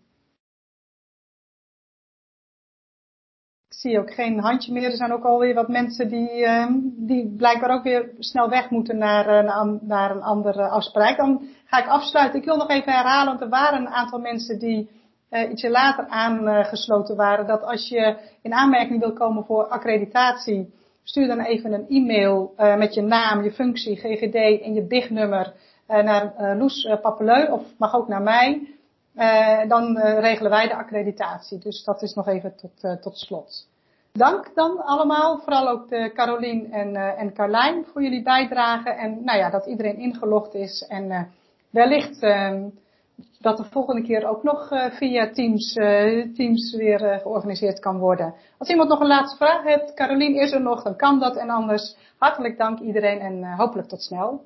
Ik zie ook geen handje meer. Er zijn ook alweer wat mensen die, um, die blijkbaar ook weer snel weg moeten naar, uh, naar een andere afspraak. Dan ga ik afsluiten. Ik wil nog even herhalen, want er waren een aantal mensen die uh, ietsje later aangesloten waren. Dat als je in aanmerking wil komen voor accreditatie, stuur dan even een e-mail uh, met je naam, je functie, G G D en je B I G-nummer uh, naar uh, Loes uh, Papeleu, of mag ook naar mij. Uh, dan uh, regelen wij de accreditatie. Dus dat is nog even tot, uh, tot slot. Dank dan allemaal, vooral ook de Carolien en, uh, en Carlijn voor jullie bijdrage. En nou ja, dat iedereen ingelogd is. En uh, wellicht uh, dat de volgende keer ook nog uh, via Teams, uh, Teams weer uh, georganiseerd kan worden. Als iemand nog een laatste vraag heeft, Carolien is er nog, dan kan dat. En anders hartelijk dank iedereen en uh, hopelijk tot snel.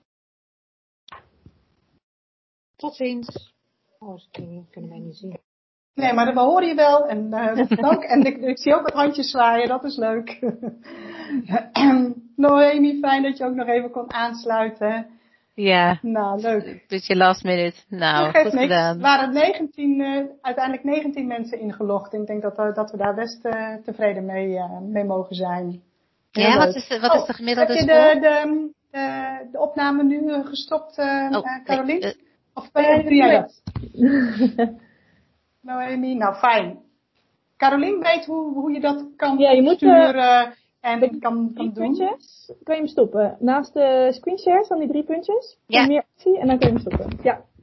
Tot ziens. Oh, ze kunnen mij niet zien. Nee, maar we horen je wel. En, uh, dank. En ik, ik zie ook wat handjes zwaaien, dat is leuk. Noemi, fijn dat je ook nog even kon aansluiten. Ja. Nou, leuk. Dus je last minute. Nou, dat geeft goed niks. gedaan. Er waren negentien, uh, uiteindelijk negentien mensen ingelogd. Ik denk dat, uh, dat we daar best uh, tevreden mee, uh, mee mogen zijn. Heel ja, leuk. wat is de, wat oh, is de gemiddelde heb je score? de, de, de, de opname nu uh, gestopt, uh, oh, uh, Carolien? Nee, uh, of uh, doe jij dat? Noemi, nou fijn. Carolien weet hoe, hoe je dat kan ja, je moet, sturen uh, en kan, kan, kan doen. Puntjes, kan je hem stoppen. Naast de screenshares van die drie puntjes, ja. meer actie en dan kun je hem stoppen. Ja.